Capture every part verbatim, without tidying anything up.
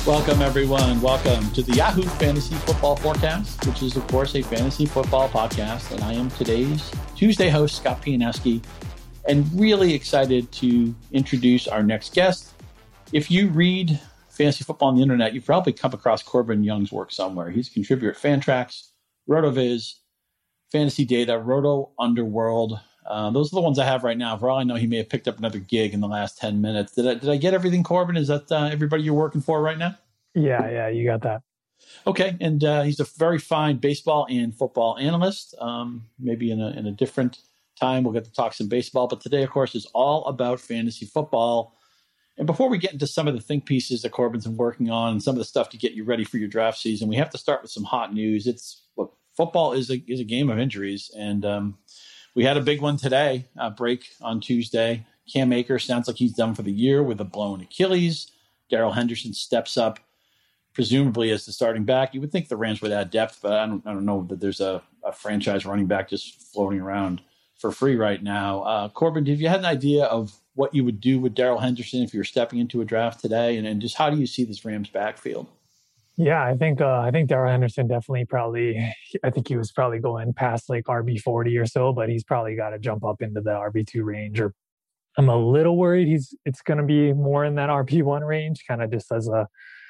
Welcome, everyone. Welcome to the Yahoo Fantasy Football Forecast, which is, of course, a fantasy football podcast. And I am today's Tuesday host, Scott Pianowski, and really excited to introduce our next guest. If you read fantasy football on the internet, you've probably come across Corbin Young's work somewhere. He's a contributor at Fantrax, RotoViz, Fantasy Data, Roto Underworld. Uh, those are the ones I have right now. For all I know, he may have picked up another gig in the last ten minutes. Did I, did I get everything, Corbin? Is that uh, everybody you're working for right now? Yeah, yeah, you got that. Okay, and uh, he's a very fine baseball and football analyst. Um, maybe in a, in a different time, we'll get to talk some baseball. But today, of course, is all about fantasy football. And before we get into some of the think pieces that Corbin's been working on and some of the stuff to get you ready for your draft season, we have to start with some hot news. It's look, football is a is a game of injuries, and um, we had a big one today, uh, break on Tuesday. Cam Akers sounds like he's done for the year with a blown Achilles. Darrell Henderson steps up, presumably as the starting back. You would think the Rams would add depth, but I don't, I don't know that there's a, a franchise running back just floating around for free right now. Uh, Corbin, have you had an idea of what you would do with Darrell Henderson if you were stepping into a draft today? And, and just how do you see this Rams backfield? Yeah, I think uh, I think Darrell Henderson definitely probably, I think he was probably going past like R B forty or so, but he's probably got to jump up into the R B two range. Or I'm a little worried he's it's going to be more in that R B one range, kind of just as a,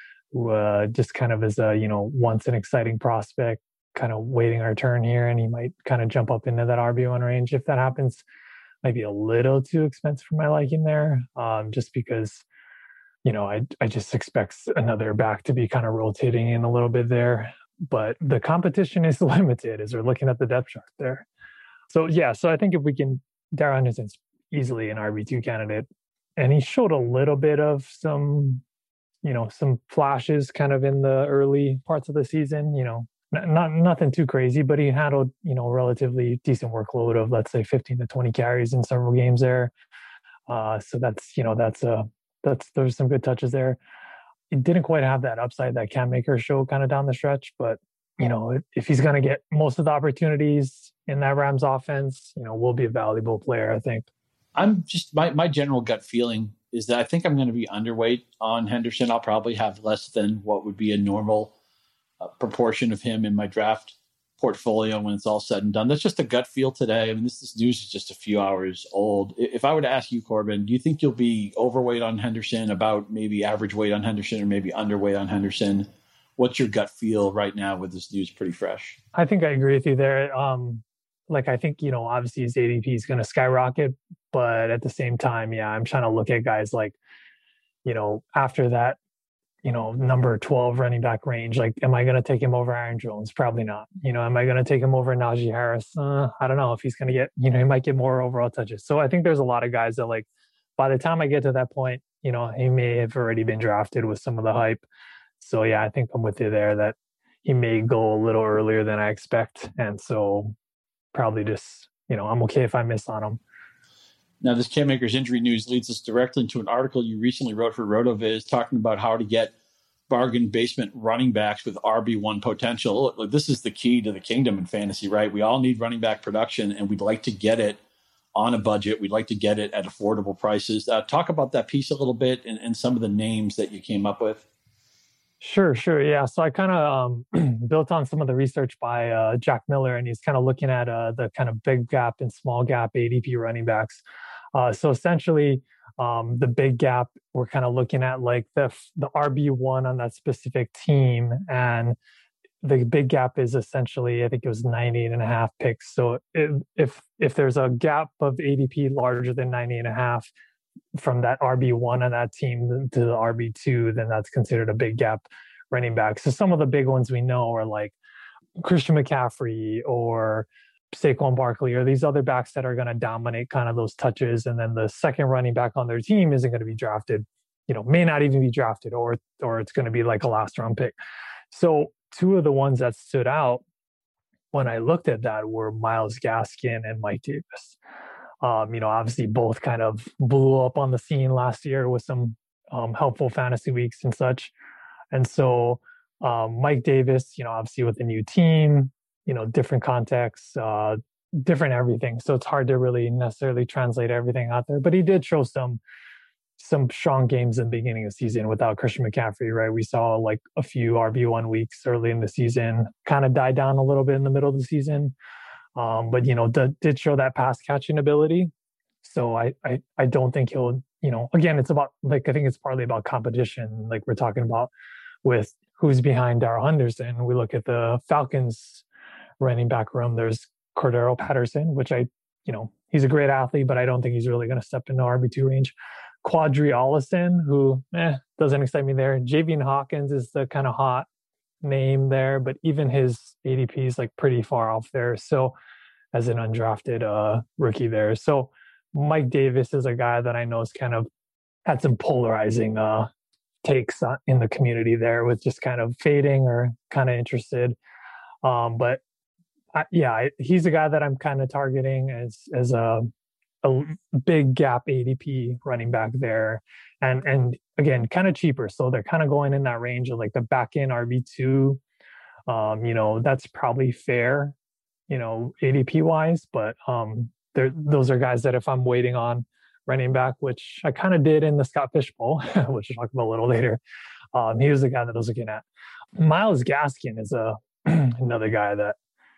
uh, just kind of as a, you know, once an exciting prospect, kind of waiting our turn here, and he might kind of jump up into that R B one range. If that happens, might be a little too expensive for my liking there, um, just because, you know, I I just expect another back to be kind of rotating in a little bit there. But the competition is limited as we're looking at the depth chart there. So, yeah, so I think if we can, Darrell Henderson's easily an R B two candidate. And he showed a little bit of some, you know, some flashes kind of in the early parts of the season, you know, not, not nothing too crazy, but he handled, you know, relatively decent workload of, let's say, fifteen to twenty carries in several games there. Uh, so that's, you know, that's a, That's there's some good touches there. It didn't quite have that upside that Cam Akers showed kind of down the stretch, but you know, if, if he's going to get most of the opportunities in that Rams offense, you know, will be a valuable player, I think. I'm just my my general gut feeling is that I think I'm going to be underweight on Henderson. I'll probably have less than what would be a normal uh, proportion of him in my draft portfolio when it's all said and done. That's just a gut feel today. I mean, this, this news is just a few hours old. If I were to ask you, Corbin, do you think you'll be overweight on Henderson, about maybe average weight on Henderson, or maybe underweight on Henderson? What's your gut feel right now with this news pretty fresh? I think I agree with you there. Um, like, I think, you know, obviously his A D P is going to skyrocket, but at the same time, yeah, I'm trying to look at guys like, you know, after that, you know, number twelve running back range. Like, am I going to take him over Aaron Jones? Probably not. You know, am I going to take him over Najee Harris? Uh, I don't know if he's going to get, you know, he might get more overall touches. So I think there's a lot of guys that, like, by the time I get to that point, you know, he may have already been drafted with some of the hype. So yeah, I think I'm with you there that he may go a little earlier than I expect. And so probably just, you know, I'm okay if I miss on him. Now, this Cam Akers injury news leads us directly into an article you recently wrote for RotoViz talking about how to get bargain basement running backs with R B one potential. Look, look, this is the key to the kingdom in fantasy, right? We all need running back production, and we'd like to get it on a budget. We'd like to get it at affordable prices. Uh, talk about that piece a little bit and, and some of the names that you came up with. Sure, sure. Yeah. So I kind of um, built on some of the research by uh, Jack Miller, and he's kind of looking at uh, the kind of big gap and small gap A D P running backs. Uh, so essentially, um, the big gap, we're kind of looking at like the the R B one on that specific team. And the big gap is essentially, I think it was ninety-eight and a half picks. So if if, if there's a gap of A D P larger than ninety and a half from that R B one on that team to the R B two, then that's considered a big gap running back. So some of the big ones we know are like Christian McCaffrey or Saquon Barkley or these other backs that are going to dominate kind of those touches. And then the second running back on their team isn't going to be drafted, you know, may not even be drafted, or, or it's going to be like a last round pick. So two of the ones that stood out when I looked at that were Myles Gaskin and Mike Davis. Um, you know, obviously both kind of blew up on the scene last year with some um, helpful fantasy weeks and such. And so um, Mike Davis, you know, obviously with a new team, you know, different contexts, uh, different everything. So it's hard to really necessarily translate everything out there. But he did show some some strong games in the beginning of the season without Christian McCaffrey, right? We saw like a few R B one weeks early in the season, kind of died down a little bit in the middle of the season. Um, but, you know, d- did show that pass catching ability. So I, I, I don't think he'll, you know, again, it's about like, I think it's partly about competition. Like we're talking about with who's behind Darrell Henderson. We look at the Falcons running back room. There's Cordero Patterson, which I, you know, he's a great athlete, but I don't think he's really going to step into R B two range. Quadri Allison, who eh, doesn't excite me there. Javian Hawkins is the kind of hot name there, but even his A D P is like pretty far off there. So as an undrafted uh, rookie there. So Mike Davis is a guy that I know is kind of had some polarizing uh, takes in the community there with just kind of fading or kind of interested. Um, but I, yeah, I, he's a guy that I'm kind of targeting as as a a big gap A D P running back there. And and again, kind of cheaper. So they're kind of going in that range of like the back end R B two. Um, you know, that's probably fair, you know, A D P wise, but um, they're, those are guys that if I'm waiting on running back, which I kind of did in the Scott Fish Bowl, which we'll talk about a little later. Um, he was the guy that I was looking at. Myles Gaskin is a another guy that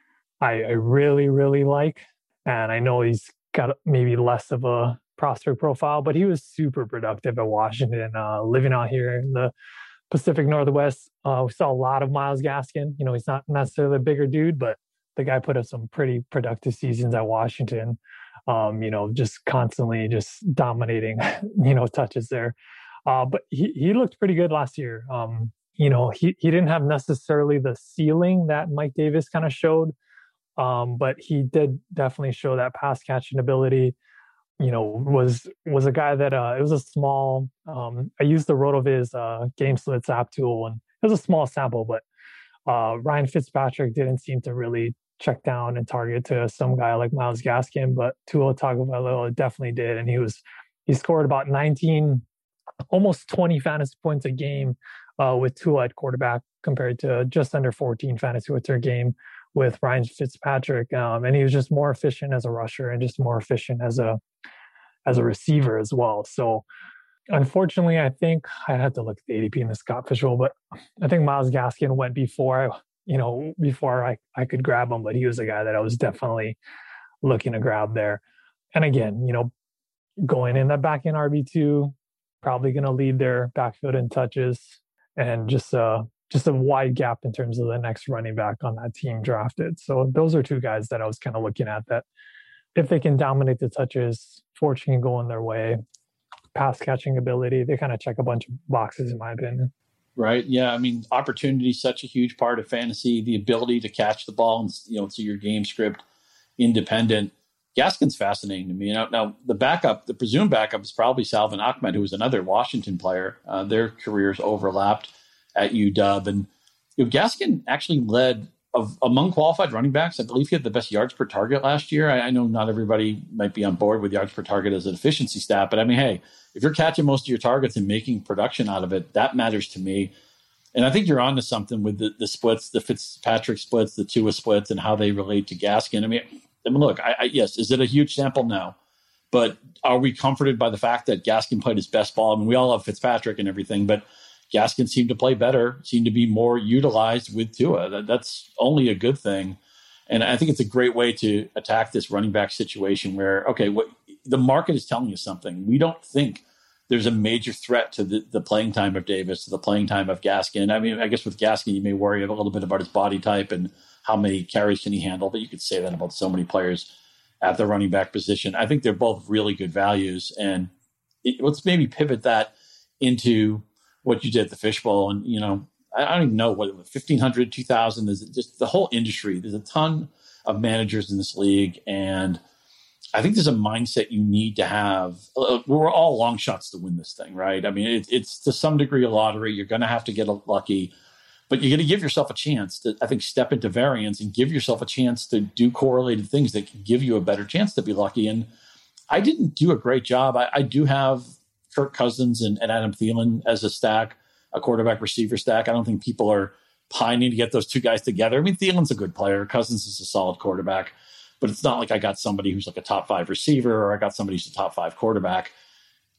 I, I really, really like. And I know he's got maybe less of a prospect profile, but he was super productive at Washington, uh, living out here in the Pacific Northwest. Uh, we saw a lot of Myles Gaskin. You know, he's not necessarily a bigger dude, but the guy put up some pretty productive seasons at Washington. Um, you know, just constantly just dominating, you know, touches there. Uh, but he, he looked pretty good last year. Um, you know, he, he didn't have necessarily the ceiling that Mike Davis kind of showed. Um, but he did definitely show that pass catching ability. You know, was was a guy that uh, it was a small. Um, I used the RotoViz uh, Game Splits app tool, and it was a small sample, but uh, Ryan Fitzpatrick didn't seem to really check down and target to some guy like Myles Gaskin, but Tua Tagovailoa definitely did, and he was he scored about nineteen, almost twenty fantasy points a game uh, with Tua at quarterback compared to just under fourteen fantasy points a game with Ryan Fitzpatrick, um, and he was just more efficient as a rusher and just more efficient as a as a receiver as well. So, unfortunately, I think I had to look at the A D P in the Scott Fish Bowl, but I think Myles Gaskin went before I, you know, before I I could grab him. But he was a guy that I was definitely looking to grab there. And again, you know, going in that back in R B two, probably going to lead their backfield in touches, and just uh just a wide gap in terms of the next running back on that team drafted. So those are two guys that I was kind of looking at that if they can dominate the touches, fortune can go in their way. Pass catching ability, they kind of check a bunch of boxes in my opinion. Right. Yeah. I mean, opportunity is such a huge part of fantasy, the ability to catch the ball and, you know, see your game script independent. Gaskin's fascinating to me. Now, now the backup, the presumed backup is probably Salvin Ahmed, who was another Washington player. Uh, their careers overlapped at U W. And you know, Gaskin actually led of among qualified running backs. I believe he had the best yards per target last year. I, I know not everybody might be on board with yards per target as an efficiency stat, but I mean, hey, if you're catching most of your targets and making production out of it, that matters to me. And I think you're on to something with the, the splits, the Fitzpatrick splits, the Tua splits, and how they relate to Gaskin. I mean, I mean look, I, I, yes, is it a huge sample? No. But are we comforted by the fact that Gaskin played his best ball? I mean, we all love Fitzpatrick and everything, but Gaskin seemed to play better, seemed to be more utilized with Tua. That, that's only a good thing. And I think it's a great way to attack this running back situation where, okay, what the market is telling you something. We don't think there's a major threat to the, the playing time of Davis, to the playing time of Gaskin. I mean, I guess with Gaskin, you may worry a little bit about his body type and how many carries can he handle, but you could say that about so many players at the running back position. I think they're both really good values. And it, let's maybe pivot that into what you did at the Fishbowl. And, you know, I don't even know what, fifteen hundred, two thousand is just the whole industry. There's a ton of managers in this league. And I think there's a mindset you need to have. We're all long shots to win this thing, right? I mean, it, it's to some degree a lottery. You're going to have to get lucky, but you're going to give yourself a chance to, I think, step into variance and give yourself a chance to do correlated things that can give you a better chance to be lucky. And I didn't do a great job. I, I do have Kirk Cousins and, and Adam Thielen as a stack, a quarterback receiver stack. I don't think people are pining to get those two guys together. I mean, Thielen's a good player. Cousins is a solid quarterback, but it's not like I got somebody who's like a top five receiver or I got somebody who's a top five quarterback.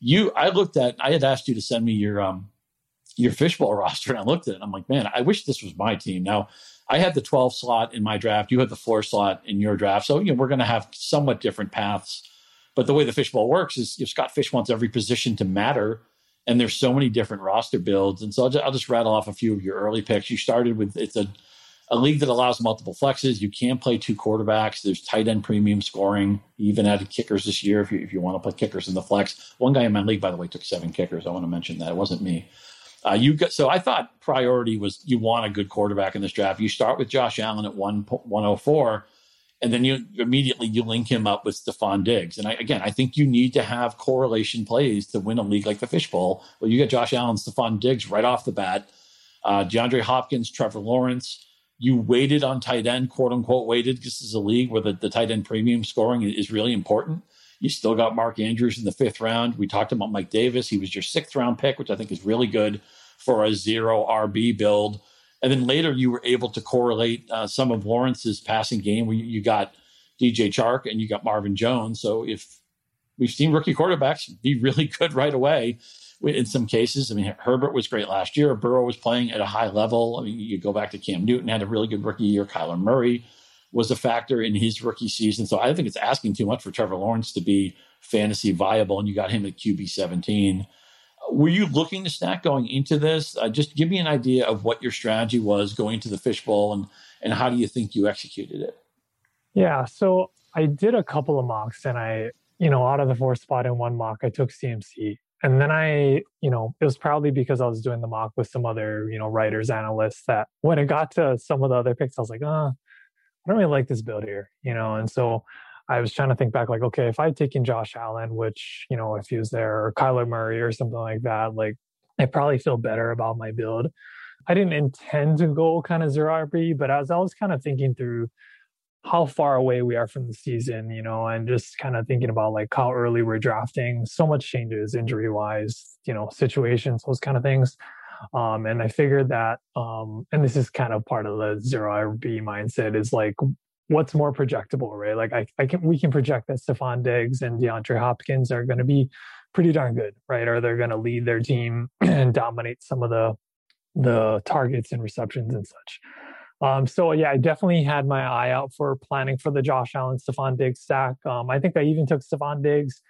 You, I looked at, I had asked you to send me your um your fishbowl roster, and I looked at it. And I'm like, man, I wish this was my team. Now, I had the twelve slot in my draft. You had the four slot in your draft. So, you know, we're going to have somewhat different paths. But the way the fishbowl works is, you know, Scott Fish wants every position to matter. And there's so many different roster builds. And so I'll just, I'll just rattle off a few of your early picks. You started with, it's a, a league that allows multiple flexes. You can play two quarterbacks. There's tight end premium scoring. You even added kickers this year if you, if you want to put kickers in the flex. One guy in my league, by the way, took seven kickers. I want to mention that. It wasn't me. Uh, you got, so I thought priority was you want a good quarterback in this draft. You start with Josh Allen at one, one oh four, and then you immediately you link him up with Stephon Diggs. And I, again, I think you need to have correlation plays to win a league like the Fishbowl. Well, you got Josh Allen, Stephon Diggs right off the bat. Uh, DeAndre Hopkins, Trevor Lawrence. You waited on tight end, quote unquote, waited. This is a league where the, the tight end premium scoring is really important. You still got Mark Andrews in the fifth round. We talked about Mike Davis. He was your sixth round pick, which I think is really good for a zero R B build. And then later you were able to correlate uh, some of Lawrence's passing game where you, you got D J Chark and you got Marvin Jones. So if we've seen rookie quarterbacks be really good right away in some cases. I mean, Herbert was great last year. Burrow was playing at a high level. I mean, you go back to Cam Newton, had a really good rookie year. Kyler Murray was a factor in his rookie season. So I think it's asking too much for Trevor Lawrence to be fantasy viable, and you got him at Q B seventeen. Were you looking to stack going into this? Uh, just give me an idea of what your strategy was going to the Fishbowl, and and how do you think you executed it? Yeah, so I did a couple of mocks, and I, you know, out of the four spot in one mock, I took C M C. And then I, you know, it was probably because I was doing the mock with some other, you know, writers, analysts, that when it got to some of the other picks, I was like, oh, I don't really like this build here, you know? And so I was trying to think back, like, okay, if I had taken Josh Allen, which, you know, if he was there, or Kyler Murray or something like that, like, I probably feel better about my build. I didn't intend to go kind of zero R B, but as I was kind of thinking through how far away we are from the season, you know, and just kind of thinking about like how early we're drafting, so much changes injury wise, you know, situations, those kind of things. Um, and I figured that, um, and this is kind of part of the zero R B mindset, is like, what's more projectable, right? Like I, I can, we can project that Stephon Diggs and DeAndre Hopkins are going to be pretty darn good, right? Or they're going to lead their team and dominate some of the, the targets and receptions and such. Um, so yeah, I definitely had my eye out for planning for the Josh Allen, Stephon Diggs stack. Um, I think I even took Stephon Diggs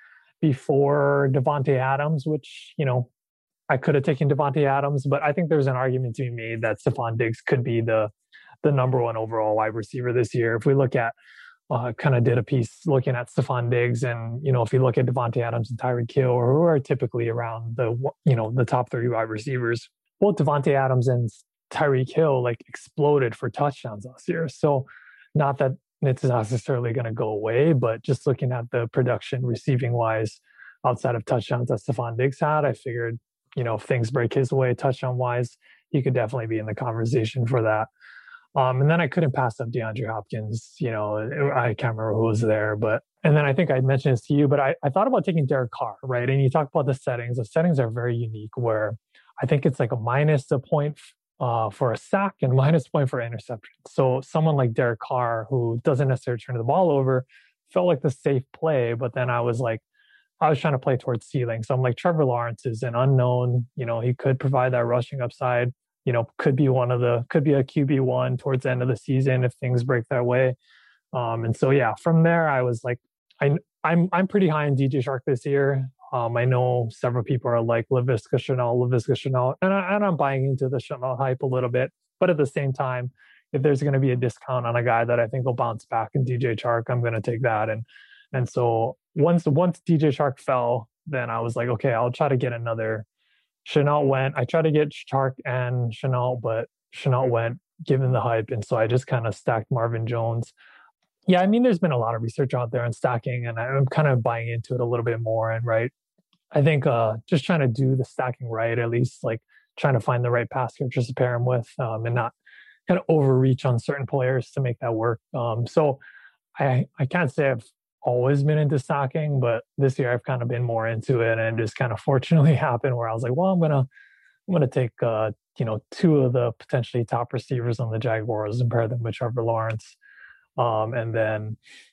before Devontae Adams, which, you know, I could have taken Devontae Adams, but I think there's an argument to be made that Stephon Diggs could be the the number one overall wide receiver this year. If we look at, uh, kind of did a piece looking at Stephon Diggs, and, you know, if you look at Devontae Adams and Tyreek Hill, or who are typically around the, you know, the top three wide receivers, both Devontae Adams and Tyreek Hill like exploded for touchdowns last year. So not that it's necessarily going to go away, but just looking at the production receiving wise outside of touchdowns that Stephon Diggs had, I figured, you know, if things break his way touchdown wise, he could definitely be in the conversation for that. Um, and then I couldn't pass up DeAndre Hopkins. You know, I can't remember who was there, but, and then I think I mentioned this to you, but I, I thought about taking Derek Carr, right? And you talk about the settings. The settings are very unique, where I think it's like a minus a point uh, for a sack and minus point for interception. So someone like Derek Carr, who doesn't necessarily turn the ball over, felt like the safe play. But then I was like, I was trying to play towards ceiling. So I'm like, Trevor Lawrence is an unknown. You know, he could provide that rushing upside. You know, could be one of the, could be a Q B one towards the end of the season if things break that way. Um, and so, yeah, from there, I was like, I, I'm I'm pretty high on D J Chark this year. Um, I know several people are like Laviska Shenault, Laviska Shenault, and, I, and I'm buying into the Shenault hype a little bit. But at the same time, if there's going to be a discount on a guy that I think will bounce back in D J Chark, I'm going to take that. And and so once once D J Chark fell, then I was like, okay, I'll try to get another. Shenault went. I tried to get Chark and Shenault, but Shenault went given the hype. And so I just kind of stacked Marvin Jones. Yeah, I mean, there's been a lot of research out there on stacking, and I'm kind of buying into it a little bit more. And right, I think uh, just trying to do the stacking right, at least like trying to find the right pass catchers to pair him with, um, and not kind of overreach on certain players to make that work. Um, so I I can't say I've always been into stacking, but this year I've kind of been more into it, and just kind of fortunately happened where I was like, well, I'm gonna I'm gonna take uh, you know, two of the potentially top receivers on the Jaguars and pair them with Trevor Lawrence, um, and then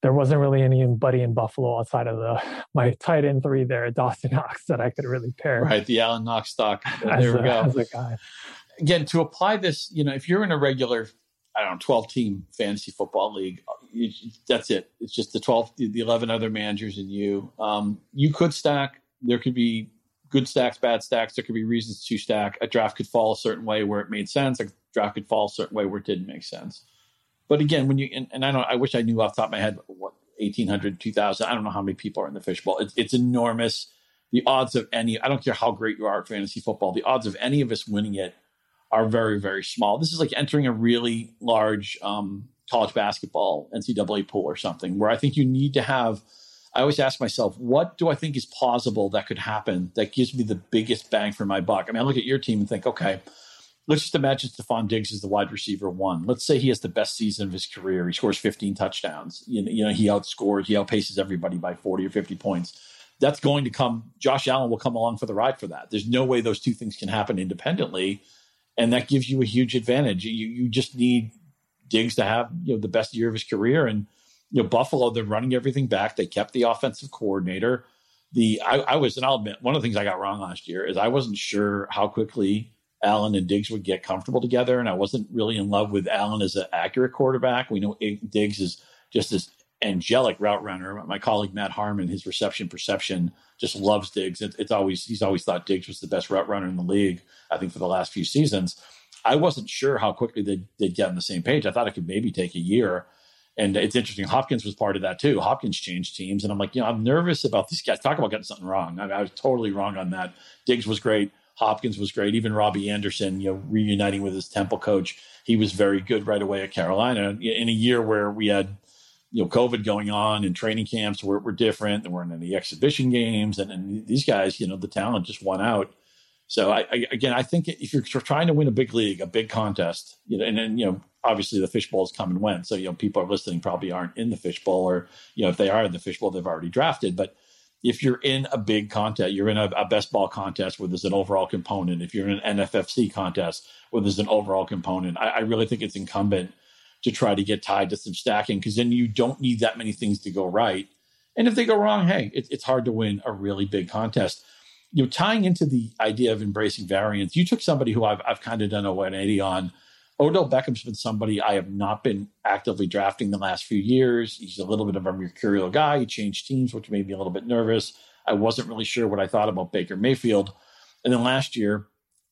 there wasn't really anybody in Buffalo outside of the my tight end three there, Dawson Knox, that I could really pair. Right, the Alan Knox stock. As There we a, go. as a guy. Again, to apply this, you know, if you're in a regular, I don't know, twelve-team fantasy football league, you, that's it. It's just the twelve, the eleven other managers and you. Um, you could stack. There could be good stacks, bad stacks. There could be reasons to stack. A draft could fall a certain way where it made sense. A draft could fall a certain way where it didn't make sense. But again, when you and, and I don't, I wish I knew off the top of my head what eighteen hundred, two thousand. I don't know how many people are in the fishbowl. It's, it's enormous. The odds of any, I don't care how great you are at fantasy football, the odds of any of us winning it are very, very small. This is like entering a really large um, college basketball N C double A pool or something, where I think you need to have, I always ask myself, what do I think is plausible that could happen that gives me the biggest bang for my buck? I mean, I look at your team and think, okay, let's just imagine Stephon Diggs is the wide receiver one. Let's say he has the best season of his career. He scores fifteen touchdowns. You know, you know, he outscores, he outpaces everybody by forty or fifty points. That's going to come, Josh Allen will come along for the ride for that. There's no way those two things can happen independently. And that gives you a huge advantage. You you just need Diggs to have, you know, the best year of his career. And, you know, Buffalo, they're running everything back. They kept the offensive coordinator. The I, I was, and I'll admit, one of the things I got wrong last year is I wasn't sure how quickly Allen and Diggs would get comfortable together. And I wasn't really in love with Allen as an accurate quarterback. We know Diggs is just this angelic route runner. My colleague, Matt Harmon, his reception perception just loves Diggs. It, it's always, he's always thought Diggs was the best route runner in the league, I think, for the last few seasons. I wasn't sure how quickly they'd, they'd get on the same page. I thought it could maybe take a year. And it's interesting. Hopkins was part of that too. Hopkins changed teams. And I'm like, you know, I'm nervous about these guys. Talk about getting something wrong. I, mean, I was totally wrong on that. Diggs was great. Hopkins was great. Even Robbie Anderson, you know, reuniting with his Temple coach, he was very good right away at Carolina. In a year where we had, you know, COVID going on and training camps were, were different. There weren't any exhibition games. And, and these guys, you know, the talent just won out. So I, I, again, I think if you're trying to win a big league, a big contest, you know, and then, you know, obviously the fishbowls come and went. So, you know, people are listening probably aren't in the fishbowl, or, you know, if they are in the fishbowl, they've already drafted. But if you're in a big contest, you're in a, a best ball contest where there's an overall component. If you're in an N F F C contest where there's an overall component, I, I really think it's incumbent to try to get tied to some stacking, because then you don't need that many things to go right. And if they go wrong, hey, it, it's hard to win a really big contest. You know, tying into the idea of embracing variance, you took somebody who I've, I've kind of done a one eighty on. Odell Beckham's been somebody I have not been actively drafting the last few years. He's a little bit of a mercurial guy. He changed teams, which made me a little bit nervous. I wasn't really sure what I thought about Baker Mayfield. And then last year,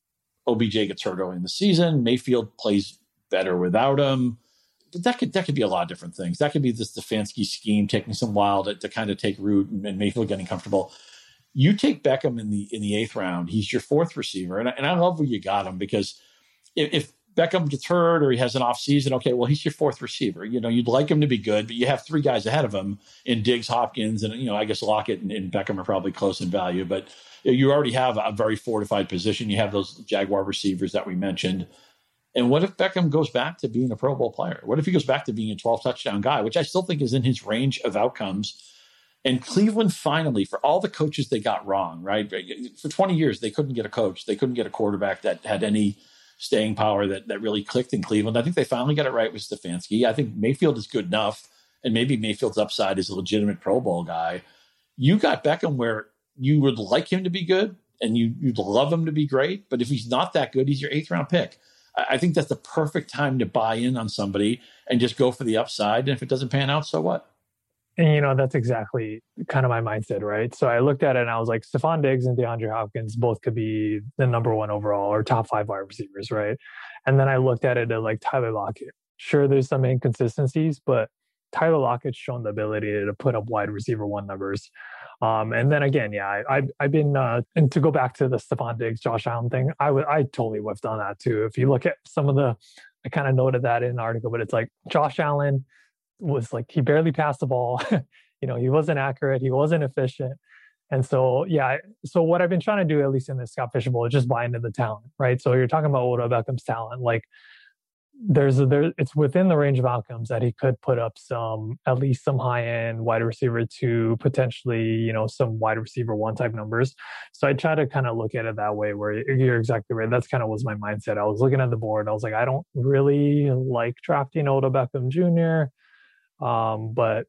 O B J gets hurt early in the season. Mayfield plays better without him. But that could that could be a lot of different things. That could be this Stefanski scheme taking some while to, to kind of take root and, and Mayfield getting comfortable. You take Beckham in the in the eighth round. He's your fourth receiver. And I, and I love where you got him, because if, if Beckham gets hurt or he has an off season, okay, well, he's your fourth receiver. You know, you'd like him to be good, but you have three guys ahead of him in Diggs, Hopkins, and, you know, I guess Lockett and, and Beckham are probably close in value, but you already have a very fortified position. You have those Jaguar receivers that we mentioned. And what if Beckham goes back to being a Pro Bowl player? What if he goes back to being a twelve touchdown guy, which I still think is in his range of outcomes? And Cleveland finally, for all the coaches they got wrong, right? For twenty years, they couldn't get a coach. They couldn't get a quarterback that had any staying power that, that really clicked in Cleveland. I think they finally got it right with Stefanski. I think Mayfield is good enough, and maybe Mayfield's upside is a legitimate Pro Bowl guy. You got Beckham where you would like him to be good, and you, you'd love him to be great. But if he's not that good, he's your eighth round pick. I, I think that's the perfect time to buy in on somebody and just go for the upside. And if it doesn't pan out, so what? And, you know, that's exactly kind of my mindset, right? So I looked at it and I was like, Stephon Diggs and DeAndre Hopkins both could be the number one overall or top five wide receivers, right? And then I looked at it at like Tyler Lockett. Sure, there's some inconsistencies, but Tyler Lockett's shown the ability to put up wide receiver one numbers. Um, and then again, yeah, I, I, I've been, uh, and to go back to the Stephon Diggs, Josh Allen thing, I, w- I totally whiffed on that too. If you look at some of the, I kind of noted that in an article, but it's like Josh Allen was like, he barely passed the ball. You know, he wasn't accurate. He wasn't efficient. And so, yeah, so what I've been trying to do, at least in the Scott Fisher Bowl, is just buy into the talent, right? So you're talking about Odell Beckham's talent. Like there's a, there, it's within the range of outcomes that he could put up some, at least some high end wide receiver two, potentially, you know, some wide receiver one type numbers. So I try to kind of look at it that way, where you're exactly right. That's kind of was my mindset. I was looking at the board. I was like, I don't really like drafting Odell Beckham Junior Um, but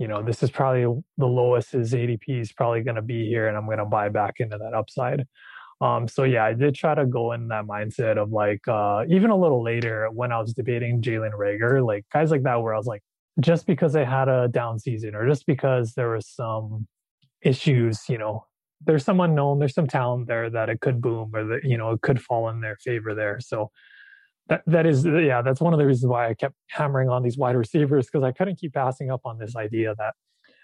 you know, this is probably the lowest his A D P is probably going to be here, and I'm going to buy back into that upside. Um, so yeah, I did try to go in that mindset of like, uh, even a little later when I was debating Jalen Reagor, like guys like that, where I was like, just because they had a down season or just because there was some issues, you know, there's some unknown, there's some talent there that it could boom or that, you know, it could fall in their favor there. So that, that is, yeah, that's one of the reasons why I kept hammering on these wide receivers, because I couldn't keep passing up on this idea that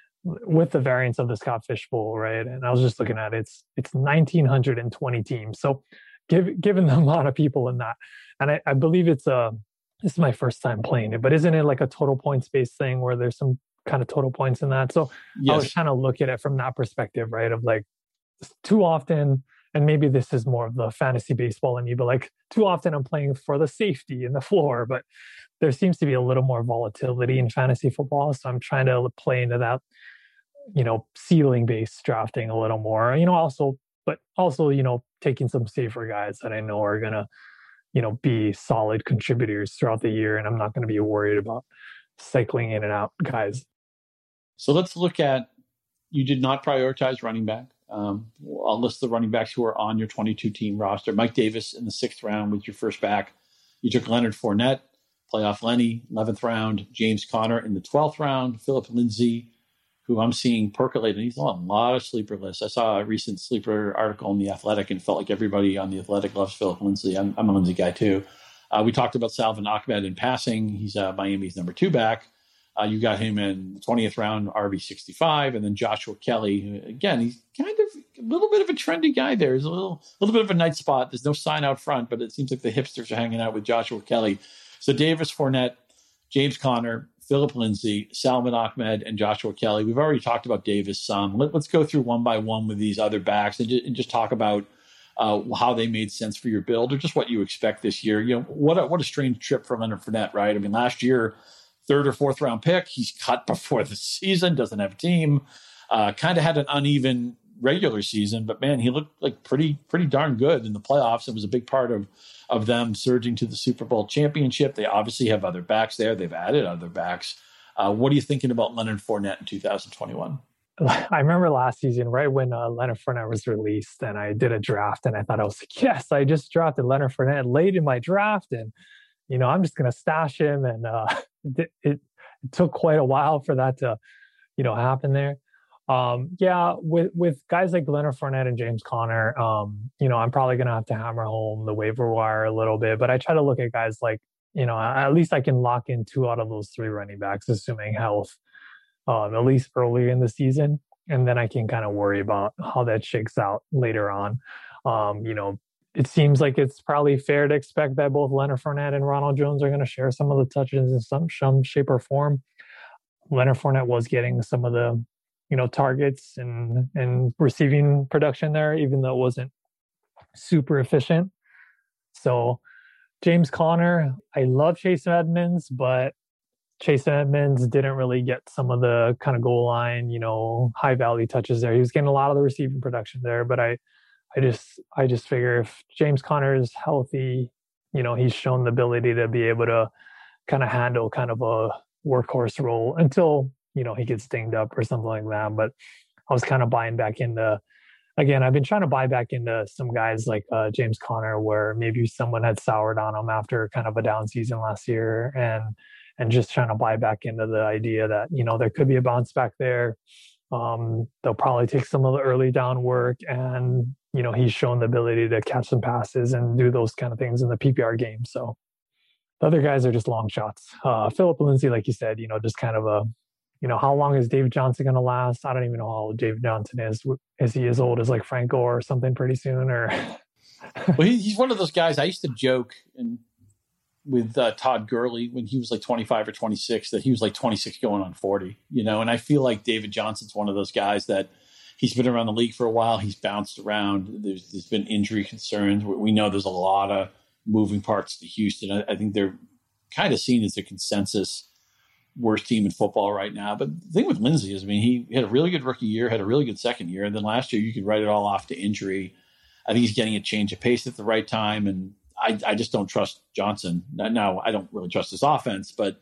with the variance of the Scott Fish Bowl, right? And I was just looking at it, it's it's one thousand nine hundred twenty teams. So give, given the amount of people in that, and I, I believe it's a, this is my first time playing it, but isn't it like a total points based thing where there's some kind of total points in that? So yes. I was trying to look at it from that perspective, right? Of like too often, and maybe this is more of the fantasy baseball in me, but like too often I'm playing for the safety and the floor, but there seems to be a little more volatility in fantasy football. So I'm trying to play into that, you know, ceiling based drafting a little more, you know, also, but also, you know, taking some safer guys that I know are going to, you know, be solid contributors throughout the year. And I'm not going to be worried about cycling in and out guys. So let's look at, you did not prioritize running back. Um, I'll list the running backs who are on your twenty-two team roster. Mike Davis in the sixth round was your first back. You took Leonard Fournette, playoff Lenny, eleventh round. James Conner in the twelfth round. Philip Lindsay, who I'm seeing percolate, and he's on a lot of sleeper lists. I saw a recent sleeper article in The Athletic and felt like everybody on The Athletic loves Philip Lindsay. I'm, I'm a Lindsay guy too. Uh, we talked about Salvon Ahmed in passing. He's uh, Miami's number two back. Uh, you got him in the twentieth round, R B sixty-five, and then Joshua Kelly, who, again, he's kind of a little bit of a trendy guy there. He's a little, little bit of a night spot. There's no sign out front, but it seems like the hipsters are hanging out with Joshua Kelly. So Davis, Fournette, James Conner, Philip Lindsay, Salvon Ahmed, and Joshua Kelly. We've already talked about Davis some. Let, let's go through one by one with these other backs and just, and just talk about uh, how they made sense for your build or just what you expect this year. You know, what a, what a strange trip for Leonard Fournette, right? I mean, last year, third or fourth round pick, he's cut before the season, doesn't have a team, uh, kind of had an uneven regular season, but man, he looked like pretty, pretty darn good in the playoffs. It was a big part of, of them surging to the Super Bowl championship. They obviously have other backs there. They've added other backs. Uh, what are you thinking about Leonard Fournette in two thousand twenty-one? I remember last season, right when uh, Leonard Fournette was released, and I did a draft, and I thought I was like, yes, I just drafted Leonard Fournette late in my draft, and you know, I'm just going to stash him. And uh, it, it, it took quite a while for that to, you know, happen there. Um, yeah, with with guys like Leonard Fournette and James Conner, um, you know, I'm probably going to have to hammer home the waiver wire a little bit. But I try to look at guys like, you know, at least I can lock in two out of those three running backs, assuming health, um, at least early in the season. And then I can kind of worry about how that shakes out later on. Um, you know, it seems like it's probably fair to expect that both Leonard Fournette and Ronald Jones are going to share some of the touches in some, some shape or form. Leonard Fournette was getting some of the, you know, targets and, and receiving production there, even though it wasn't super efficient. So James Conner, I love Chase Edmonds, but Chase Edmonds didn't really get some of the kind of goal line, you know, high value touches there. He was getting a lot of the receiving production there, but I, I just, I just figure if James Conner is healthy, you know, he's shown the ability to be able to kind of handle kind of a workhorse role until, you know, he gets dinged up or something like that. But I was kind of buying back into, again, I've been trying to buy back into some guys like uh, James Conner, where maybe someone had soured on him after kind of a down season last year, and and just trying to buy back into the idea that, you know, there could be a bounce back there. Um, they'll probably take some of the early down work, and, you know, he's shown the ability to catch some passes and do those kind of things in the P P R game. So the other guys are just long shots. Uh, Philip Lindsay, like you said, you know, just kind of a, you know, how long is David Johnson going to last? I don't even know how old David Johnson is. Is he as old as like Frank Gore or something pretty soon? Or well, he, he's one of those guys. I used to joke and with uh, Todd Gurley when he was like twenty-five or twenty-six, that he was like twenty-six going on forty, you know, and I feel like David Johnson's one of those guys that he's been around the league for a while. He's bounced around. There's, there's been injury concerns. We know there's a lot of moving parts to Houston. I, I think they're kind of seen as a consensus worst team in football right now. But the thing with Lindsay is, I mean, he had a really good rookie year, had a really good second year. And then last year you could write it all off to injury. I think he's getting a change of pace at the right time. And I, I just don't trust Johnson. Now, I don't really trust his offense, but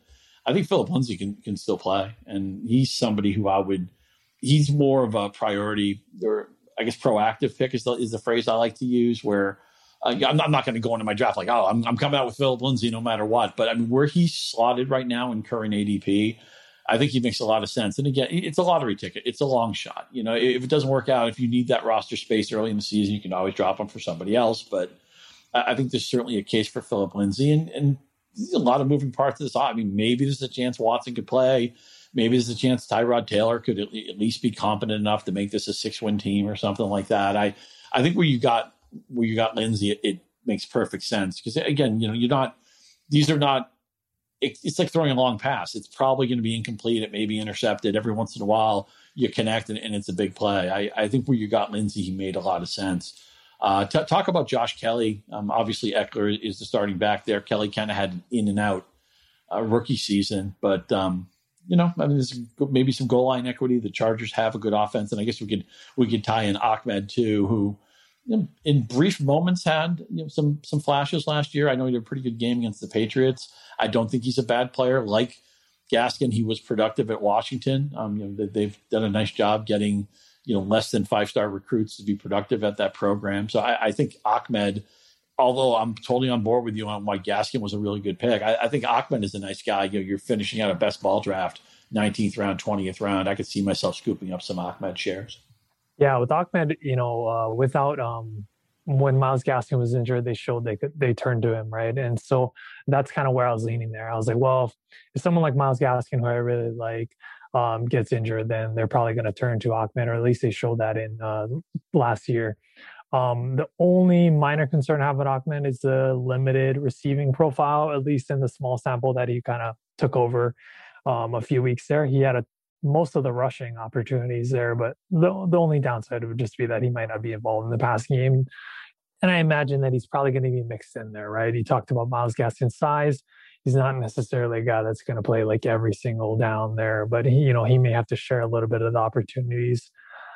I think Philip Lindsay can can still play, and he's somebody who I would. He's more of a priority, or I guess proactive pick is the is the phrase I like to use. Where uh, I'm not, I'm not going to go into my draft like, oh, I'm, I'm coming out with Philip Lindsay no matter what. But I mean, where he's slotted right now in current A D P, I think he makes a lot of sense. And again, it's a lottery ticket. It's a long shot. You know, if it doesn't work out, if you need that roster space early in the season, you can always drop him for somebody else. But I think there's certainly a case for Philip Lindsay, and, and there's a lot of moving parts to this. I mean, maybe there's a chance Watson could play. Maybe there's a chance Tyrod Taylor could at least be competent enough to make this a six-win team or something like that. I, I think where you got where you got Lindsay, it, it makes perfect sense because again, you know, you're not. These are not. It, it's like throwing a long pass. It's probably going to be incomplete. It may be intercepted every once in a while. You connect and, and it's a big play. I, I think where you got Lindsay, he made a lot of sense. Uh, t- talk about Josh Kelly. Um, obviously, Eckler is the starting back there. Kelly kind of had an in and out uh, rookie season, but um, you know, I mean, there's maybe some goal line equity. The Chargers have a good offense, and I guess we could we could tie in Ahmed too, who you know, in brief moments had you know some some flashes last year. I know he did a pretty good game against the Patriots. I don't think he's a bad player. Like Gaskin, he was productive at Washington. Um, you know, they've done a nice job getting. You know, less than five-star recruits to be productive at that program. So I, I think Ahmed, although I'm totally on board with you on why Gaskin was a really good pick, I, I think Ahmed is a nice guy. You know, you're finishing out a best ball draft, nineteenth round, twentieth round. I could see myself scooping up some Ahmed shares. Yeah, with Ahmed, you know, uh, without um, when Myles Gaskin was injured, they showed they could they turned to him, right? And so that's kind of where I was leaning there. I was like, well, if, if someone like Myles Gaskin, who I really like, Um, gets injured, then they're probably going to turn to Ahmed, or at least they showed that in uh, last year. Um, the only minor concern I have with Ahmed is the limited receiving profile, at least in the small sample that he kind of took over um, a few weeks there. He had a, most of the rushing opportunities there, but the, the only downside would just be that he might not be involved in the passing game. And I imagine that he's probably going to be mixed in there, right? He talked about Myles Gaskin's size. He's not necessarily a guy that's going to play like every single down there, but he, you know, he may have to share a little bit of the opportunities.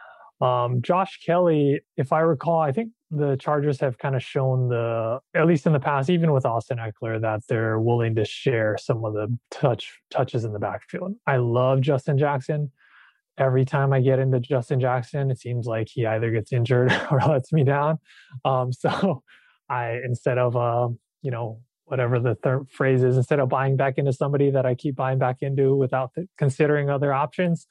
Um, Josh Kelly, if I recall, I think the Chargers have kind of shown the, at least in the past, even with Austin Eckler, that they're willing to share some of the touch touches in the backfield. I love Justin Jackson. Every time I get into Justin Jackson, it seems like he either gets injured or lets me down. Um, so I, instead of, uh, you know, whatever the third phrase is, instead of buying back into somebody that I keep buying back into without th- considering other options.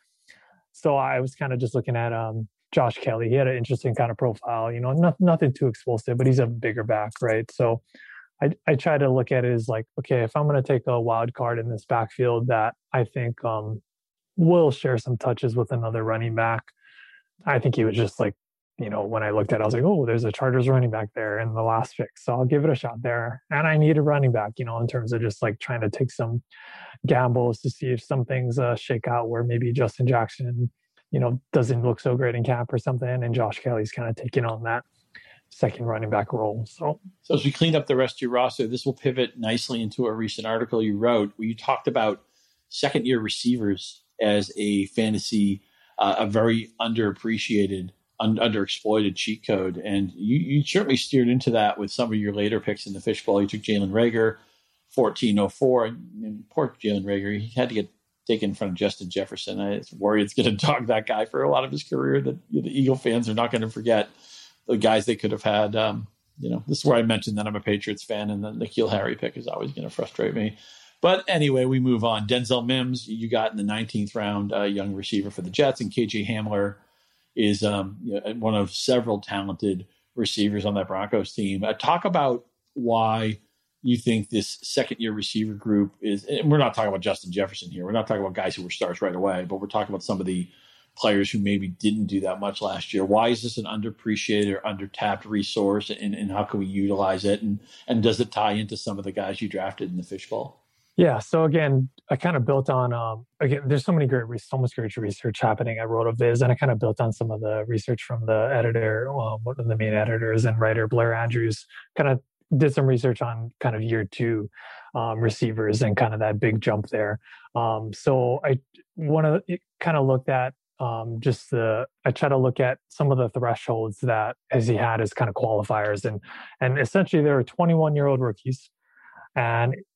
So I was kind of just looking at um, Josh Kelly. He had an interesting kind of profile, you know, not, nothing too explosive, but he's a bigger back, right? So I, I try to look at it as like, okay, if I'm going to take a wild card in this backfield that I think um, will share some touches with another running back, I think he was just like, you know, when I looked at it, I was like, oh, there's a Chargers running back there in the last pick. So I'll give it a shot there. And I need a running back, you know, in terms of just like trying to take some gambles to see if some things uh, shake out where maybe Justin Jackson, you know, doesn't look so great in camp or something. And Josh Kelly's kind of taking on that second running back role. So, so as we clean up the rest of your roster, this will pivot nicely into a recent article you wrote where you talked about second year receivers as a fantasy, uh, a very underappreciated Un- underexploited cheat code. And you, you certainly steered into that with some of your later picks in the fishbowl. You took Jalen Reagor, fourteen oh four. And poor Jalen Reagor, he had to get taken in front of Justin Jefferson. I worry it's going to dog that guy for a lot of his career, that you know, the Eagle fans are not going to forget the guys they could have had. Um, you know, this is where I mentioned that I'm a Patriots fan, and the N'Keal Harry pick is always going to frustrate me. But anyway, we move on. Denzel Mims, you got in the nineteenth round, uh, young receiver for the Jets, and K J Hamler is um, you know, one of several talented receivers on that Broncos team. Uh, talk about why you think this second-year receiver group is, and we're not talking about Justin Jefferson here. We're not talking about guys who were stars right away, but we're talking about some of the players who maybe didn't do that much last year. Why is this an underappreciated or under-tapped resource, and, and how can we utilize it? And, and does it tie into some of the guys you drafted in the fishbowl? Yeah. So again, I kind of built on, um, again, there's so many great, so much great research happening at RotoViz, and I kind of built on some of the research from the editor, well, one of the main editors and writer, Blair Andrews, kind of did some research on kind of year two um, receivers and kind of that big jump there. Um, so I want to kind of looked at um, just the, I try to look at some of the thresholds that as he had as kind of qualifiers, and, and essentially there are twenty-one year old rookies. And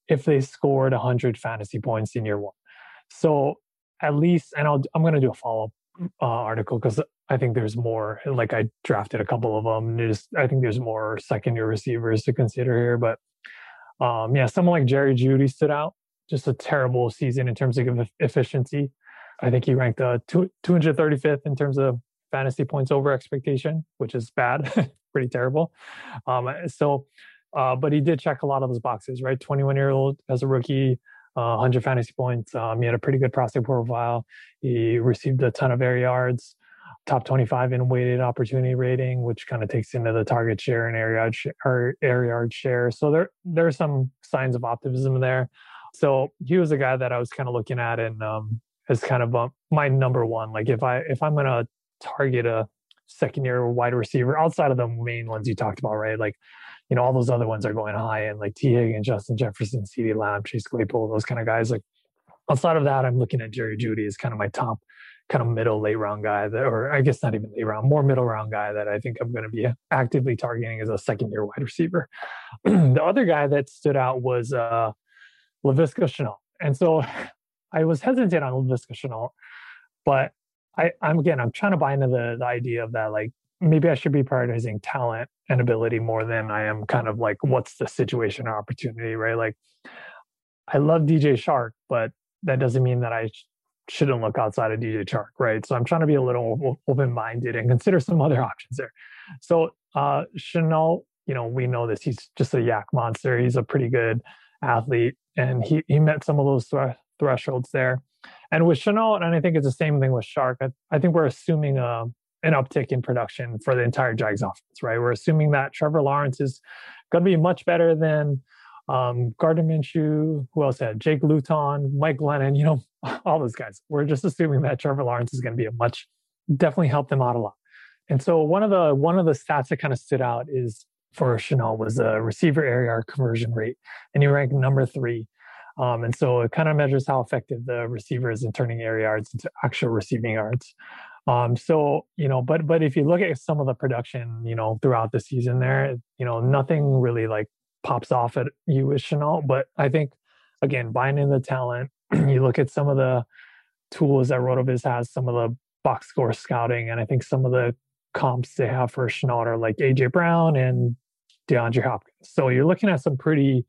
if they scored one hundred fantasy points in year one. So at least, and I'll, I'm going to do a follow-up uh, article because I think there's more. Like I drafted a couple of them. There's, I think there's more second-year receivers to consider here. But um, yeah, someone like Jerry Jeudy stood out. Just a terrible season in terms of efficiency. I think he ranked uh, two, two hundred thirty-fifth in terms of fantasy points over expectation, which is bad, pretty terrible. Um, so, uh, but he did check a lot of those boxes, right? twenty-one year old as a rookie, uh, one hundred fantasy points. Um, he had a pretty good prospect profile. He received a ton of air yards, top twenty-five in weighted opportunity rating, which kind of takes into the target share and air yard, sh- or air yard share. So there, there are some signs of optimism there. So he was a guy that I was kind of looking at and um, as kind of uh, my number one. Like if I if I'm gonna target a second year wide receiver outside of the main ones you talked about, right? Like, you know, all those other ones are going high end, like T. Higgins, Justin Jefferson, CeeDee Lamb, Chase Claypool, those kind of guys. Like outside of that, I'm looking at Jerry Jeudy as kind of my top, kind of middle late round guy that, or I guess not even late round, more middle round guy that I think I'm going to be actively targeting as a second year wide receiver. The other guy that stood out was uh, Laviska Shenault. And so I was hesitant on Laviska Shenault, but I, I'm again, I'm trying to buy into the, the idea of that, like, maybe I should be prioritizing talent and ability more than I am kind of like, what's the situation or opportunity, right? Like, I love D J Chark, but that doesn't mean that I sh- shouldn't look outside of D J Chark, right? So I'm trying to be a little open-minded and consider some other options there. So uh, Shenault, you know, we know this. He's just a yak monster. He's a pretty good athlete, and he, he met some of those th- thresholds there. And with Shenault, and I think it's the same thing with Chark, I, I think we're assuming a, an uptick in production for the entire Jags offense, right? We're assuming that Trevor Lawrence is going to be much better than um, Gardner Minshew, who else had? Jake Luton, Mike Glennon, you know, all those guys. We're just assuming that Trevor Lawrence is going to be a much, definitely help them out a lot. And so one of the one of the stats that kind of stood out is for Shenault was the receiver air yard conversion rate, and he ranked number three. Um, and so it kind of measures how effective the receiver is in turning air yards into actual receiving yards. Um, so, you know, but but if you look at some of the production, you know, throughout the season there, you know, nothing really like pops off at you with Shenault. But I think, again, buying in the talent, you look at some of the tools that RotoViz has, some of the box score scouting, and I think some of the comps they have for Shenault are like A J Brown and DeAndre Hopkins. So you're looking at some pretty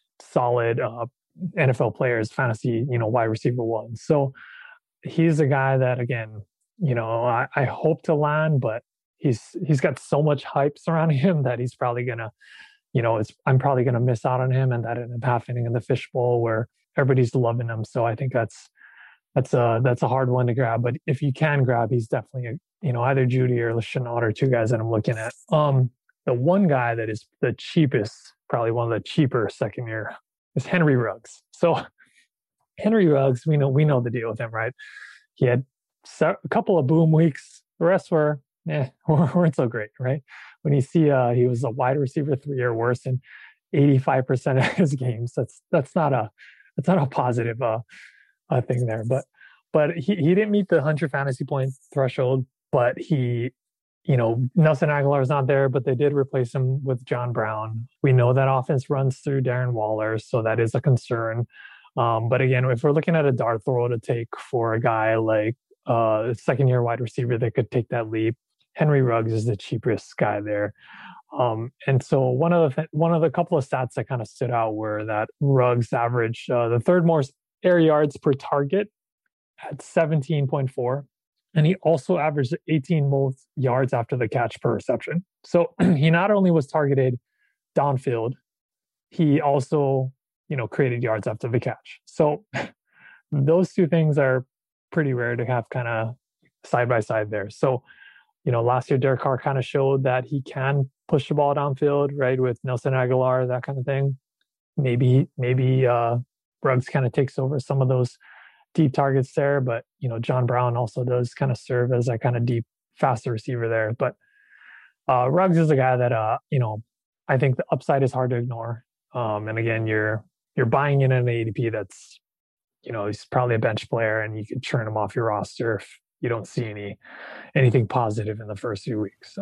solid uh, N F L players, fantasy, you know, wide receiver one. So he's a guy that, again, you know, I, I hope to land, but he's he's got so much hype surrounding him that he's probably gonna, you know, it's I'm probably gonna miss out on him, and that ended up happening in the fishbowl where everybody's loving him. So I think that's that's a that's a hard one to grab. But if you can grab, he's definitely a, you know, either Jeudy or Shenault are two guys that I'm looking at. Um, the one guy that is the cheapest, probably one of the cheaper second year, is Henry Ruggs. So Henry Ruggs, we know we know the deal with him, right? He had a couple of boom weeks. The rest were, eh, weren't so great, right? When you see uh, he was a wide receiver three or worse in eighty-five percent of his games, that's that's not a that's not a positive uh, uh thing there. But but he, he didn't meet the one hundred fantasy point threshold. But he, you know, Nelson Aguilar's not there, but they did replace him with John Brown. We know that offense runs through Darren Waller, so that is a concern. Um, but again, if we're looking at a dart throw to take for a guy like uh, a second-year wide receiver that could take that leap, Henry Ruggs is the cheapest guy there. Um, and so one of the th- one of the couple of stats that kind of stood out were that Ruggs averaged uh, the third most air yards per target at seventeen point four. And he also averaged eighteen most yards after the catch per reception. So he not only was targeted downfield, he also, you know, created yards after the catch. So those two things are pretty rare to have kind of side by side there. So, you know, last year Derek Carr kind of showed that he can push the ball downfield, right, with Nelson Aguilar, that kind of thing. Maybe, maybe uh, Ruggs kind of takes over some of those deep targets there, but you know, John Brown also does kind of serve as a kind of deep, faster receiver there. But uh, Ruggs is a guy that uh, you know, I think the upside is hard to ignore. Um, and again, you're you're buying in an A D P that's, you know, he's probably a bench player, and you could churn him off your roster if you don't see any anything positive in the first few weeks. So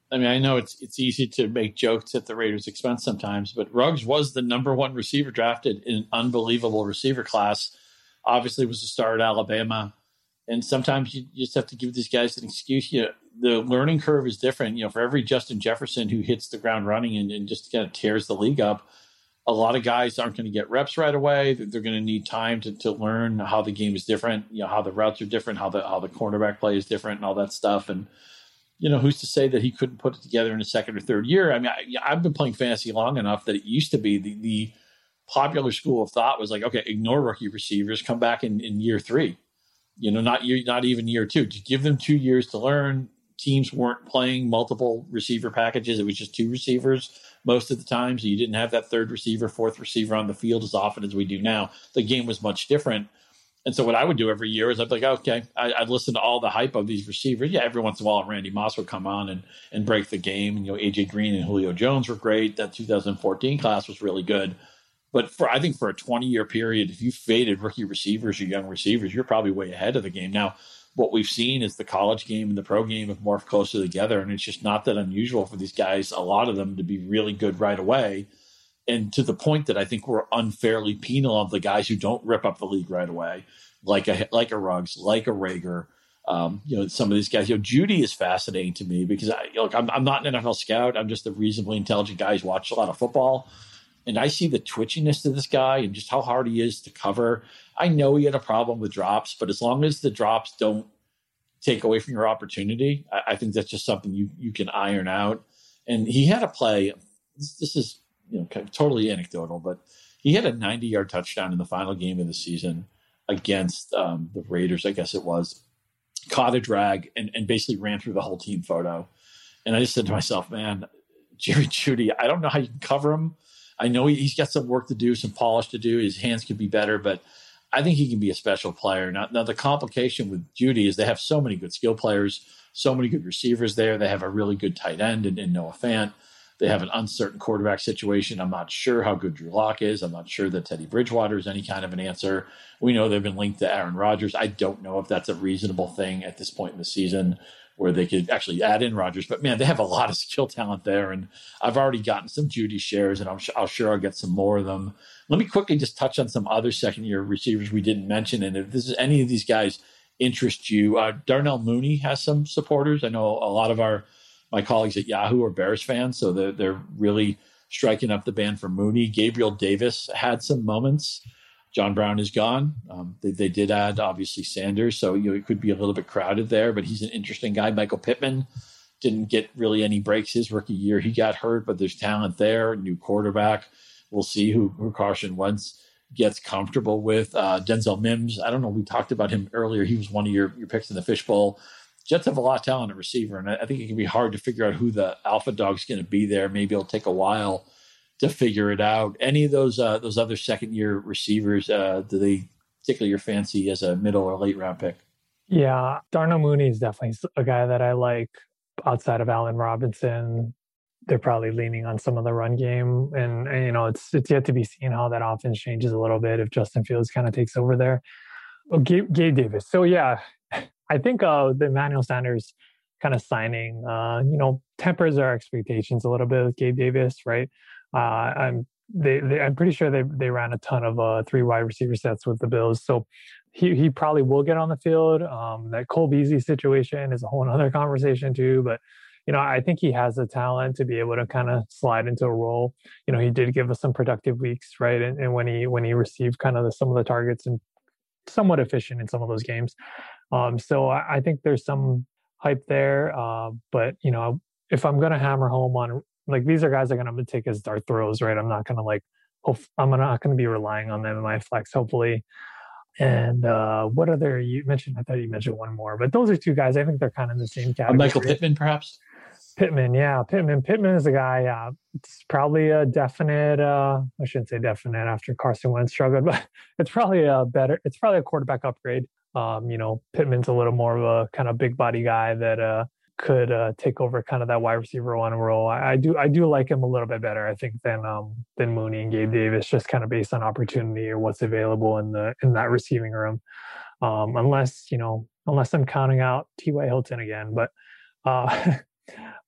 I mean, I know it's it's easy to make jokes at the Raiders' expense sometimes, but Ruggs was the number one receiver drafted in an unbelievable receiver class. Obviously, was a star at Alabama, and sometimes you just have to give these guys an excuse. You know, the learning curve is different. You know, for every Justin Jefferson who hits the ground running and, and just kind of tears the league up, a lot of guys aren't going to get reps right away. They're going to need time to, to learn how the game is different. You know, how the routes are different, how the how the cornerback play is different, and all that stuff. And you know, who's to say that he couldn't put it together in a second or third year? I mean, I, I've been playing fantasy long enough that it used to be the, the popular school of thought was like, okay, ignore rookie receivers, come back in, in year three, you know, not year, not even year two. Just give them two years to learn. Teams weren't playing multiple receiver packages. It was just two receivers most of the time. So you didn't have that third receiver, fourth receiver on the field as often as we do now. The game was much different. And so what I would do every year is I'd be like, okay, I, I'd listen to all the hype of these receivers. Yeah, every once in a while, Randy Moss would come on and, and break the game. And, you know, A J Green and Julio Jones were great. That two thousand fourteen class was really good. But for I think for a twenty-year period, if you faded rookie receivers or young receivers, you're probably way ahead of the game. Now, what we've seen is the college game and the pro game have morphed closer together. And it's just not that unusual for these guys, a lot of them, to be really good right away. And to the point that I think we're unfairly penal of the guys who don't rip up the league right away, like a like a Ruggs, like a Rager. Um, you know, some of these guys. You know, Judy is fascinating to me because I look, I'm, I'm not an N F L scout. I'm just a reasonably intelligent guy who's watched a lot of football, and I see the twitchiness to this guy and just how hard he is to cover. I know he had a problem with drops, but as long as the drops don't take away from your opportunity, I, I think that's just something you you can iron out. And he had a play. This, this is you know kind of totally anecdotal, but he had a ninety-yard touchdown in the final game of the season against um, the Raiders, I guess it was, caught a drag and, and basically ran through the whole team photo. And I just said to myself, man, Jerry Jeudy, I don't know how you can cover him. I know he, he's got some work to do, some polish to do. His hands could be better, but I think he can be a special player. Now, now the complication with Jeudy is they have so many good skill players, so many good receivers there. They have a really good tight end in, in Noah Fant. They have an uncertain quarterback situation. I'm not sure how good Drew Lock is. I'm not sure that Teddy Bridgewater is any kind of an answer. We know they've been linked to Aaron Rodgers. I don't know if that's a reasonable thing at this point in the season where they could actually add in Rodgers. But, man, they have a lot of skill talent there. And I've already gotten some Jeudy shares, and I'm, I'm sure I'll get some more of them. Let me quickly just touch on some other second-year receivers we didn't mention. And if this is any of these guys interest you, uh, Darnell Mooney has some supporters. I know a lot of our – my colleagues at Yahoo are Bears fans, so they're, they're really striking up the band for Mooney. Gabriel Davis had some moments. John Brown is gone. Um, they, they did add, obviously, Sanders, so you know, it could be a little bit crowded there, but he's an interesting guy. Michael Pittman didn't get really any breaks his rookie year. He got hurt, but there's talent there. New quarterback. We'll see who, who Carson Wentz gets comfortable with. Uh, Denzel Mims, I don't know. We talked about him earlier. He was one of your, your picks in the fishbowl. Jets have a lot of talent at receiver, and I think it can be hard to figure out who the alpha dog's going to be there. Maybe it'll take a while to figure it out. Any of those uh, those other second-year receivers, uh, do they tickle your fancy as a middle or late round pick? Yeah, Darnell Mooney is definitely a guy that I like outside of Allen Robinson. They're probably leaning on some of the run game, and, and you know it's it's yet to be seen how that offense changes a little bit if Justin Fields kind of takes over there. Well, Gabe, Gabe Davis. So yeah. I think uh, the Emmanuel Sanders kind of signing, uh, you know, tempers our expectations a little bit with Gabe Davis, right? Uh, I'm they, they I'm pretty sure they they ran a ton of uh, three wide receiver sets with the Bills, so he he probably will get on the field. Um, that Cole Beasley situation is a whole other conversation too, but you know, I think he has the talent to be able to kind of slide into a role. You know, he did give us some productive weeks, right? And, and when he when he received kind of the, some of the targets and somewhat efficient in some of those games. Um, so I, I think there's some hype there. Uh, but, you know, if I'm going to hammer home on, like, these are guys that are going to take his dart throws, right? I'm not going to, like, hope, I'm not going to be relying on them in my flex, hopefully. And uh, what other, you mentioned, I thought you mentioned one more, but those are two guys. I think they're kind of in the same category. Uh, Michael Pittman, perhaps? Pittman, yeah. Pittman. Pittman is a guy, uh, it's probably a definite, uh, I shouldn't say definite after Carson Wentz struggled, but it's probably a better, it's probably a quarterback upgrade. Um, you know, Pittman's a little more of a kind of big body guy that uh, could uh, take over kind of that wide receiver one role. I, I do I do like him a little bit better, I think, than um, than Mooney and Gabe Davis, just kind of based on opportunity or what's available in the in that receiving room. Um, unless, you know, unless I'm counting out T Y. Hilton again. But uh,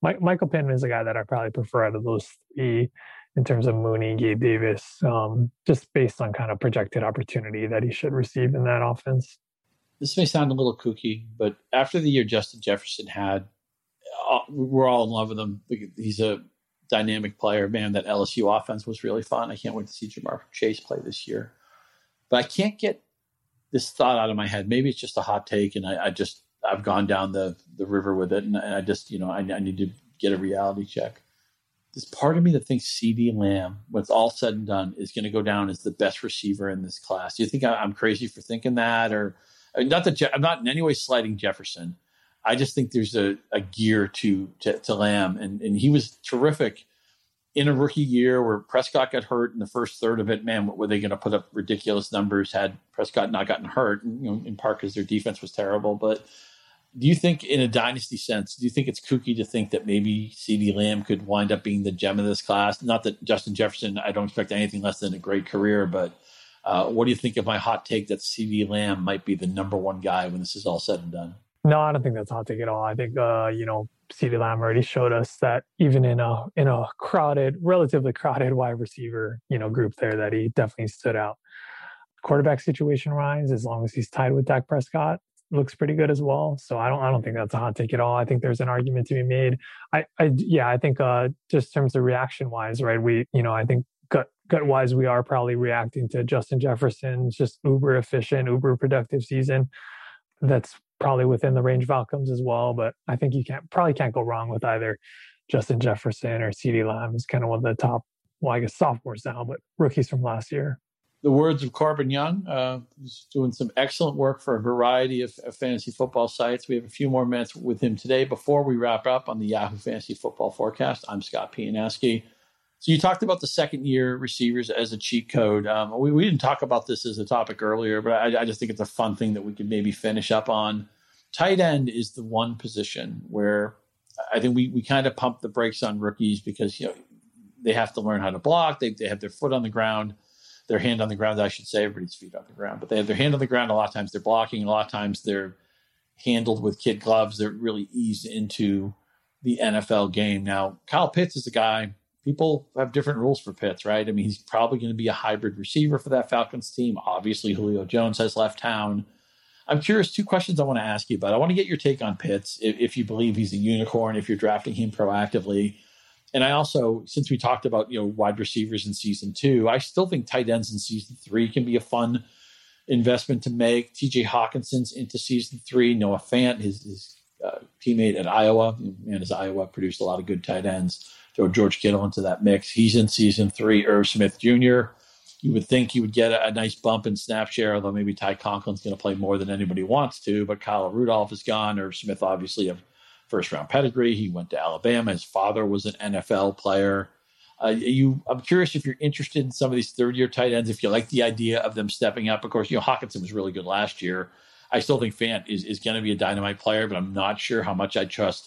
Mike, Michael Pittman is a guy that I probably prefer out of those three in terms of Mooney, Gabe Davis, um, just based on kind of projected opportunity that he should receive in that offense. This may sound a little kooky, but after the year Justin Jefferson had, uh, we're all in love with him. He's a dynamic player. Man, that L S U offense was really fun. I can't wait to see Jamar Chase play this year. But I can't get this thought out of my head. Maybe it's just a hot take, and I, I just I've gone down the the river with it, and I just you know I, I need to get a reality check. There's part of me that thinks CeeDee Lamb, when it's all said and done, is going to go down as the best receiver in this class. Do you think I'm crazy for thinking that, or not that Je- I'm not in any way slighting Jefferson? I just think there's a, a gear to, to to Lamb, and and he was terrific in a rookie year where Prescott got hurt in the first third of it. Man, were they going to put up ridiculous numbers had Prescott not gotten hurt? And, you know, in part because their defense was terrible. But do you think, in a dynasty sense, do you think it's kooky to think that maybe CeeDee Lamb could wind up being the gem of this class? Not that Justin Jefferson, I don't expect anything less than a great career, but uh, what do you think of my hot take that CeeDee Lamb might be the number one guy when this is all said and done? No, I don't think that's a hot take at all. I think, uh, you know, CeeDee Lamb already showed us that even in a in a crowded, relatively crowded wide receiver, you know, group there, that he definitely stood out. Quarterback situation wise, as long as he's tied with Dak Prescott, looks pretty good as well. So I don't I don't think that's a hot take at all. I think there's an argument to be made. I, I yeah, I think uh, just in terms of reaction wise, right? We you know I think gut gut wise we are probably reacting to Justin Jefferson's just uber efficient, uber productive season. That's probably within the range of outcomes as well. But I think you can't probably can't go wrong with either Justin Jefferson or CeeDee Lamb. Is kind of one of the top, well, I guess sophomores now, but rookies from last year. The words of Corbin Young, uh, who's doing some excellent work for a variety of, of fantasy football sites. We have a few more minutes with him today before we wrap up on the Yahoo Fantasy Football Forecast. I'm Scott Pianaski. So you talked about the second-year receivers as a cheat code. Um, we, we didn't talk about this as a topic earlier, but I, I just think it's a fun thing that we could maybe finish up on. Tight end is the one position where I think we, we kind of pump the brakes on rookies because, you know, they have to learn how to block. They they have their foot on the ground, their hand on the ground, I should say. Everybody's feet on the ground. But they have their hand on the ground. A lot of times they're blocking. A lot of times they're handled with kid gloves. They're really eased into the N F L game. Now, Kyle Pitts is a guy, people have different rules for Pitts, right? I mean, he's probably going to be a hybrid receiver for that Falcons team. Obviously, Julio Jones has left town. I'm curious, two questions I want to ask you about. I want to get your take on Pitts, if, if you believe he's a unicorn, if you're drafting him proactively. And I also, since we talked about, you know, wide receivers in season two, I still think tight ends in season three can be a fun investment to make. T J Hawkinson's into season three. Noah Fant, his, his uh, teammate at Iowa, man, his Iowa produced a lot of good tight ends. Throw George Kittle into that mix. He's in season three. Irv Smith Junior You would think you would get a, a nice bump in snap share, although maybe Ty Conklin's going to play more than anybody wants to. But Kyle Rudolph is gone. Irv Smith, obviously, a first-round pedigree. He went to Alabama. His father was an N F L player. Uh, you, I'm curious if you're interested in some of these third-year tight ends, if you like the idea of them stepping up. Of course, you know, Hawkinson was really good last year. I still think Fant is, is going to be a dynamite player, but I'm not sure how much I trust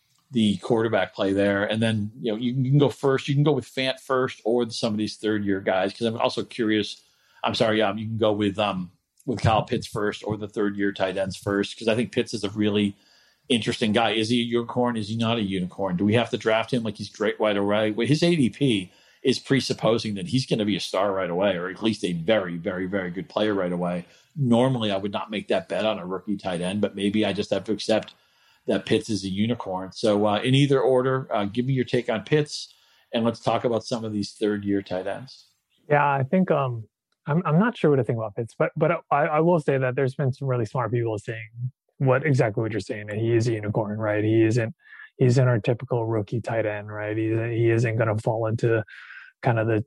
the quarterback play there. And then, you know, you, you can go first. You can go with Fant first or some of these third year guys. Cause I'm also curious. I'm sorry. Um, you can go with, um, with Kyle Pitts first or the third year tight ends first. Cause I think Pitts is a really interesting guy. Is he a unicorn? Is he not a unicorn? Do we have to draft him like he's great right away? Well, his A D P is presupposing that he's going to be a star right away, or at least a very, very, very good player right away. Normally I would not make that bet on a rookie tight end, but maybe I just have to accept that Pitts is a unicorn. So uh, in either order, uh, give me your take on Pitts, and let's talk about some of these third-year tight ends. Yeah, I think um, I'm I'm not sure what to think about Pitts, but but I, I will say that there's been some really smart people saying what exactly what you're saying, that he is a unicorn, right? He isn't he's in our typical rookie tight end, right? He he isn't going to fall into kind of the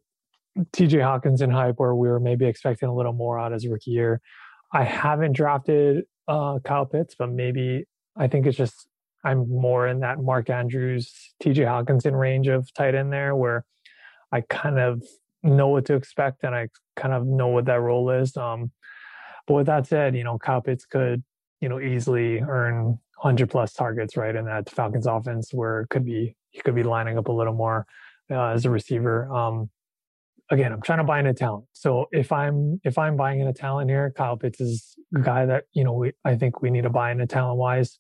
T J Hawkinson hype where we were maybe expecting a little more out his rookie year. I haven't drafted uh, Kyle Pitts, but maybe. I think it's just I'm more in that Mark Andrews, T J Hawkinson range of tight end there, where I kind of know what to expect and I kind of know what that role is. Um, but with that said, you know, Kyle Pitts could, you know, easily earn one hundred plus targets, right, in that Falcons offense, where it could be he could be lining up a little more uh, as a receiver. Um, again, I'm trying to buy in a talent. So if I'm if I'm buying in a talent here, Kyle Pitts is a guy that, you know, we I think we need to buy in a talent wise.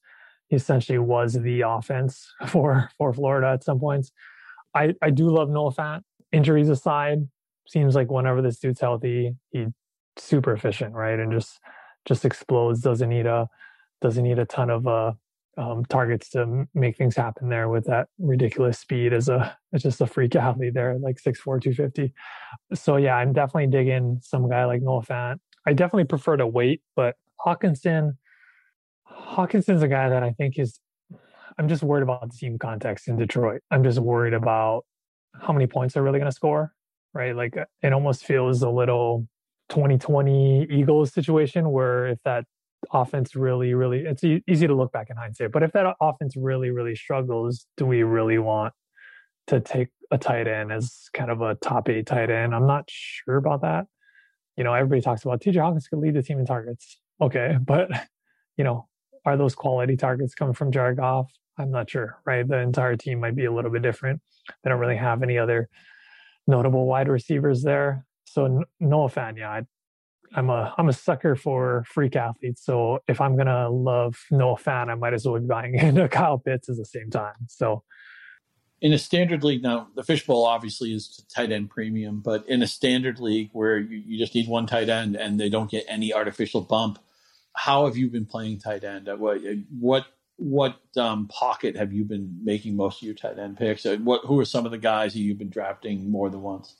he essentially was the offense for for Florida at some points. I I do love Noah Fant. Injuries aside, seems like whenever this dude's healthy, he's super efficient, right? And just just explodes. Doesn't need a doesn't need a ton of uh um, targets to make things happen there with that ridiculous speed as a as just a freak athlete there, like six four, two fifty. So yeah, I'm definitely digging some guy like Noah Fant. I definitely prefer to wait, but Hawkinson, Hawkinson's a guy that I think is. I'm just worried about the team context in Detroit. I'm just worried about how many points they're really going to score, right? Like it almost feels a little twenty twenty Eagles situation where if that offense really, really, it's e- easy to look back in hindsight, but if that offense really, really struggles, do we really want to take a tight end as kind of a top eight tight end? I'm not sure about that. You know, everybody talks about T J Hawkins could lead the team in targets. Okay, but you know, are those quality targets coming from Jared Goff? I'm not sure, right? The entire team might be a little bit different. They don't really have any other notable wide receivers there. So Noah Fant, yeah, I, I'm a I'm a sucker for freak athletes. So if I'm gonna love Noah Fant, I might as well be buying into Kyle Pitts at the same time. So in a standard league, now the fishbowl obviously is tight end premium, but in a standard league where you, you just need one tight end and they don't get any artificial bump, how have you been playing tight end? What what what um, pocket have you been making most of your tight end picks? What who are some of the guys that you've been drafting more than once?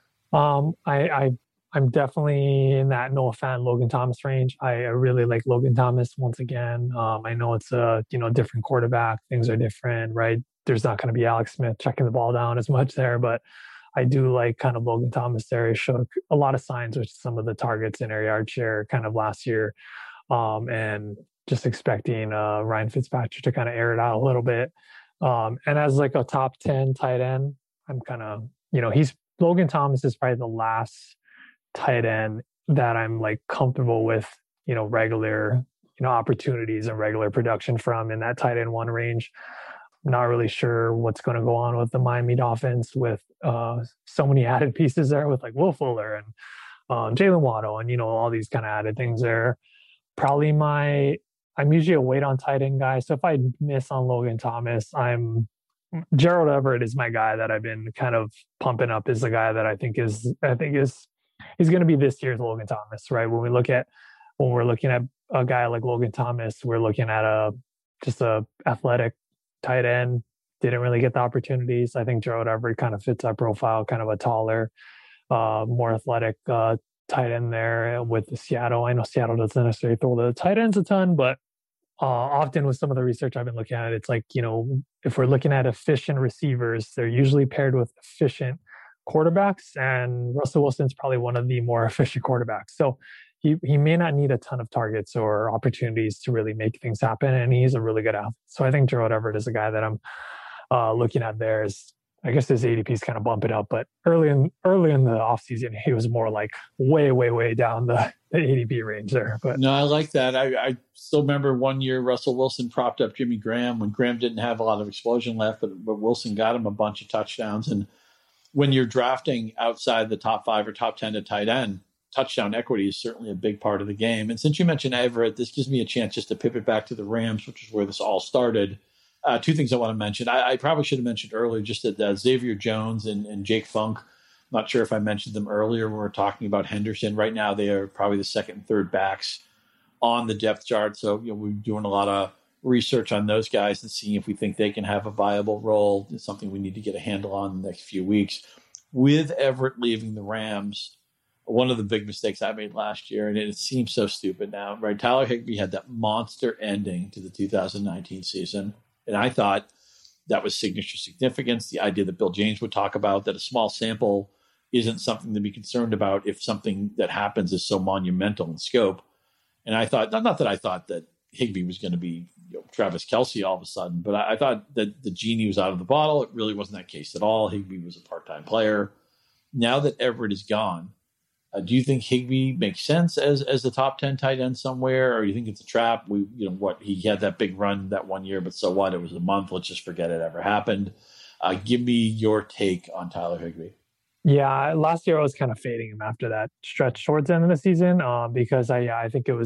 Um, I, I I'm definitely in that Noah Fant, Logan Thomas range. I, I really like Logan Thomas once again. Um, I know it's a you know different quarterback. Things are different, right? There's not going to be Alex Smith checking the ball down as much there, but I do like kind of Logan Thomas there. He showed a lot of signs with some of the targets in air yard share kind of last year. Um, and just expecting uh, Ryan Fitzpatrick to kind of air it out a little bit. Um, and as like a top ten tight end, I'm kind of, you know, he's Logan Thomas is probably the last tight end that I'm like comfortable with, you know, regular, you know, opportunities and regular production from in that tight end one range. Not really sure what's going to go on with the Miami Dolphins with uh, so many added pieces there with like Will Fuller and um, Jalen Waddle and, you know, all these kind of added things there. Probably my, I'm usually a wait on tight end guy. So if I miss on Logan Thomas, I'm, Gerald Everett is my guy that I've been kind of pumping up is the guy that I think is, I think is, is going to be this year's Logan Thomas, right? When we look at, when we're looking at a guy like Logan Thomas, we're looking at a, just a athletic tight end, didn't really get the opportunities. I think Gerald Everett kind of fits that profile, kind of a taller, uh, more athletic, uh, tight end there with the Seattle. I know Seattle doesn't necessarily throw the tight ends a ton, but uh, often with some of the research I've been looking at, it's like, you know, if we're looking at efficient receivers, they're usually paired with efficient quarterbacks, and Russell Wilson's probably one of the more efficient quarterbacks. So he, he may not need a ton of targets or opportunities to really make things happen, and he's a really good athlete. So I think Gerald Everett is a guy that I'm uh, looking at there. Is I guess his A D P is kind of bumping up, but early in early in the offseason, he was more like way, way, way down the, the A D P range there. But no, I like that. I, I still remember one year Russell Wilson propped up Jimmy Graham when Graham didn't have a lot of explosion left, but, but Wilson got him a bunch of touchdowns. And when you're drafting outside the top five or top ten to tight end, touchdown equity is certainly a big part of the game. And since you mentioned Everett, this gives me a chance just to pivot back to the Rams, which is where this all started. Uh, two things I want to mention. I, I probably should have mentioned earlier just that uh, Xavier Jones and, and Jake Funk, I'm not sure if I mentioned them earlier when we were talking about Henderson. Right now, they are probably the second and third backs on the depth chart. So you know, we're doing a lot of research on those guys and seeing if we think they can have a viable role. It's something we need to get a handle on in the next few weeks. With Everett leaving the Rams, one of the big mistakes I made last year, and it seems so stupid now, right? Tyler Higbee had that monster ending to the two thousand nineteen season. And I thought that was signature significance. The idea that Bill James would talk about, that a small sample isn't something to be concerned about if something that happens is so monumental in scope. And I thought, not, not that I thought that Higbee was going to be you know, Travis Kelce all of a sudden, but I, I thought that the genie was out of the bottle. It really wasn't that case at all. Higbee was a part-time player. Now that Everett is gone, Uh, do you think Higbee makes sense as as the top ten tight end somewhere, or do you think it's a trap? We, you know, what he had that big run that one year, but so what? It was a month. Let's just forget it ever happened. Uh, give me your take on Tyler Higbee. Yeah, last year I was kind of fading him after that stretch towards the end of the season uh, because I I think it was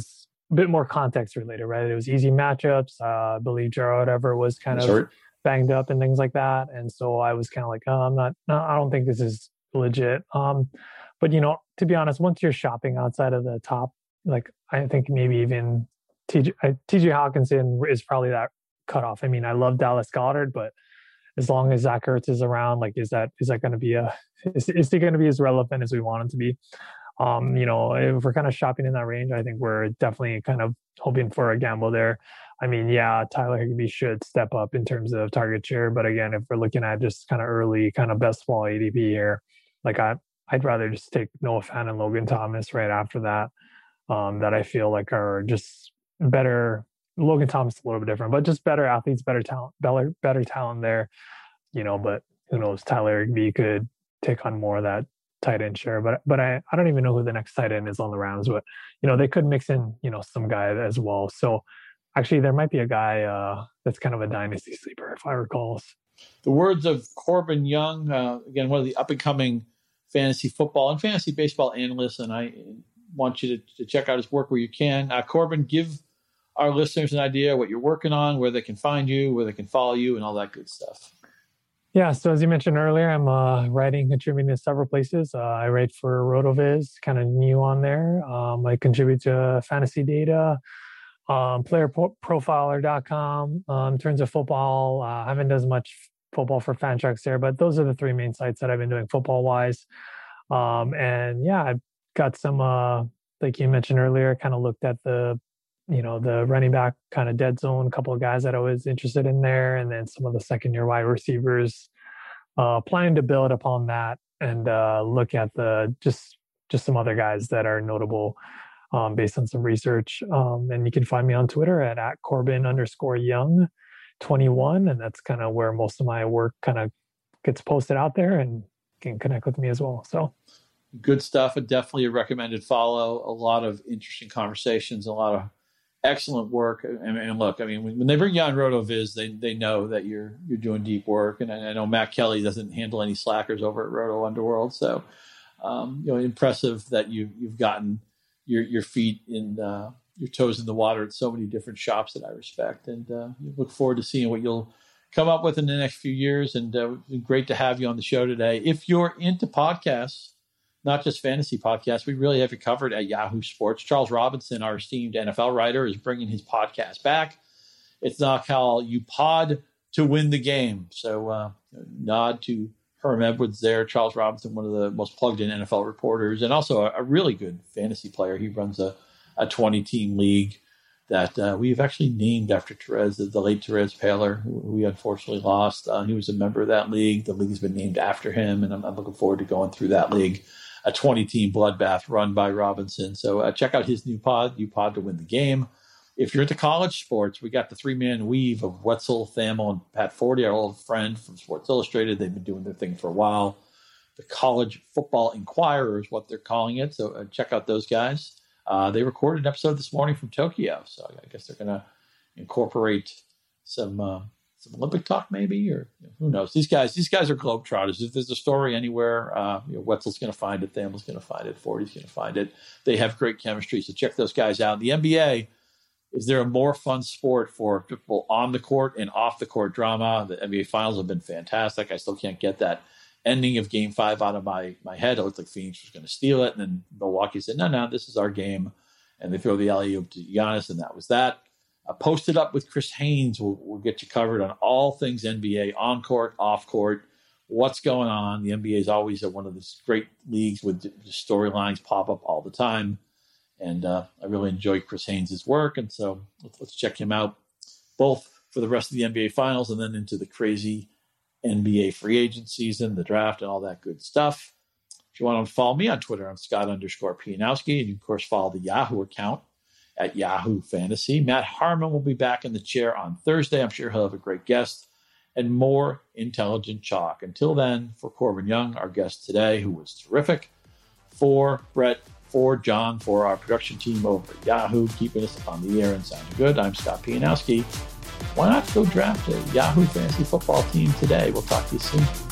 a bit more context related, right? It was easy matchups. Uh, I believe Gerald Everett was kind That's of right. banged up and things like that. And so I was kind of like, oh, I'm not, no, I don't think this is legit. Um, but, you know, to be honest, once you're shopping outside of the top, like I think maybe even T J, T J Hawkinson is probably that cutoff. I mean, I love Dallas Goedert, but as long as Zach Ertz is around, like, is that is that going to be a is, is he going to be as relevant as we want him to be? Um, you know, if we're kind of shopping in that range, I think we're definitely kind of hoping for a gamble there. I mean, yeah, Tyler Higbee should step up in terms of target share, but again, if we're looking at just kind of early, kind of best ball A D P here, like I I'd rather just take Noah Fant and Logan Thomas right after that. Um, that I feel like are just better. Logan Thomas is a little bit different, but just better athletes, better talent, better better talent there. You know, but who knows? Tyler Higbee could take on more of that tight end share. But but I, I don't even know who the next tight end is on the Rams. But you know, they could mix in, you know, some guy as well. So actually, there might be a guy uh, that's kind of a dynasty sleeper, if I recall. The words of Corbin Young, uh, again, one of the up and coming fantasy football and fantasy baseball analysts, and I want you to, to check out his work where you can. Uh, Corbin, give our listeners an idea what you're working on, where they can find you, where they can follow you, and all that good stuff. Yeah, so as you mentioned earlier, I'm uh, writing, contributing to several places. Uh, I write for RotoViz, kind of new on there. Um, I contribute to Fantasy Data, um, player profiler dot com. Um, in terms of football, uh, I haven't done as much football for Fantrax there, but those are the three main sites that I've been doing football-wise. Um, and yeah, I've got some, uh, like you mentioned earlier, kind of looked at the, you know, the running back kind of dead zone, a couple of guys that I was interested in there, and then some of the second year wide receivers, uh, planning to build upon that and uh, look at the just just some other guys that are notable um, based on some research. Um, and you can find me on Twitter at, at Corbin underscore Young twenty-one, and that's kind of where most of my work kind of gets posted out there, and can connect with me as well. So. Good stuff, and definitely a recommended follow. A lot of interesting conversations, a lot of excellent work. And, and look, I mean, when, when they bring you on RotoViz, they they know that you're you're doing deep work. And I, I know Matt Kelly doesn't handle any slackers over at Roto Underworld, so um, you know, impressive that you you've gotten your your feet in uh, your toes in the water at so many different shops that I respect, and uh, look forward to seeing what you'll come up with in the next few years. And uh, it's been great to have you on the show today. If you're into podcasts, not just fantasy podcasts, we really have you covered at Yahoo Sports. Charles Robinson, our esteemed N F L writer, is bringing his podcast back. It's now called You Pod to Win the Game. So uh, nod to Herm Edwards there. Charles Robinson, one of the most plugged-in N F L reporters, and also a, a really good fantasy player. He runs a, a twenty-team league that uh, we've actually named after Therese, the, the late Therese Paler, who we unfortunately lost. Uh, he was a member of that league. The league has been named after him, and I'm, I'm looking forward to going through that league. A twenty-team bloodbath run by Robinson. So uh, check out his new pod, You Pod to Win the Game. If you're into college sports, we got the three-man weave of Wetzel, Thamel, and Pat Forty, our old friend from Sports Illustrated. They've been doing their thing for a while. The College Football Inquirer is what they're calling it. So uh, check out those guys. Uh, they recorded an episode this morning from Tokyo. So I guess they're going to incorporate some uh, some Olympic talk maybe, or you know, who knows. These guys these guys are globetrotters. If there's a story anywhere, uh, you know, Wetzel's going to find it. Thamel's going to find it. Forty's going to find it. They have great chemistry. So check those guys out. The N B A, is there a more fun sport for people on the court and off the court drama? The N B A Finals have been fantastic. I still can't get that ending of Game Five out of my my head. It looked like Phoenix was going to steal it, and then Milwaukee said, "No, no, this is our game," and they throw the alley-oop to Giannis, and that was that. Uh, posted up with Chris Haynes. We'll, we'll get you covered on all things N B A, on court, off court, what's going on. The N B A is always at one of these great leagues with the storylines pop up all the time. And uh, I really enjoy Chris Haynes' work. And so let's, let's check him out both for the rest of the N B A Finals and then into the crazy N B A free agent season, the draft, and all that good stuff. If you want to follow me on Twitter, I'm Scott underscore Pianowski. And you, of course, follow the Yahoo account at Yahoo Fantasy. Matt Harmon will be back in the chair on Thursday. I'm sure he'll have a great guest and more intelligent chalk. Until then, for Corbin Young, our guest today, who was terrific, for Brett, for John, for our production team over at Yahoo, keeping us on the air and sounding good, I'm Scott Pianowski. Why not go draft a Yahoo Fantasy football team today? We'll talk to you soon.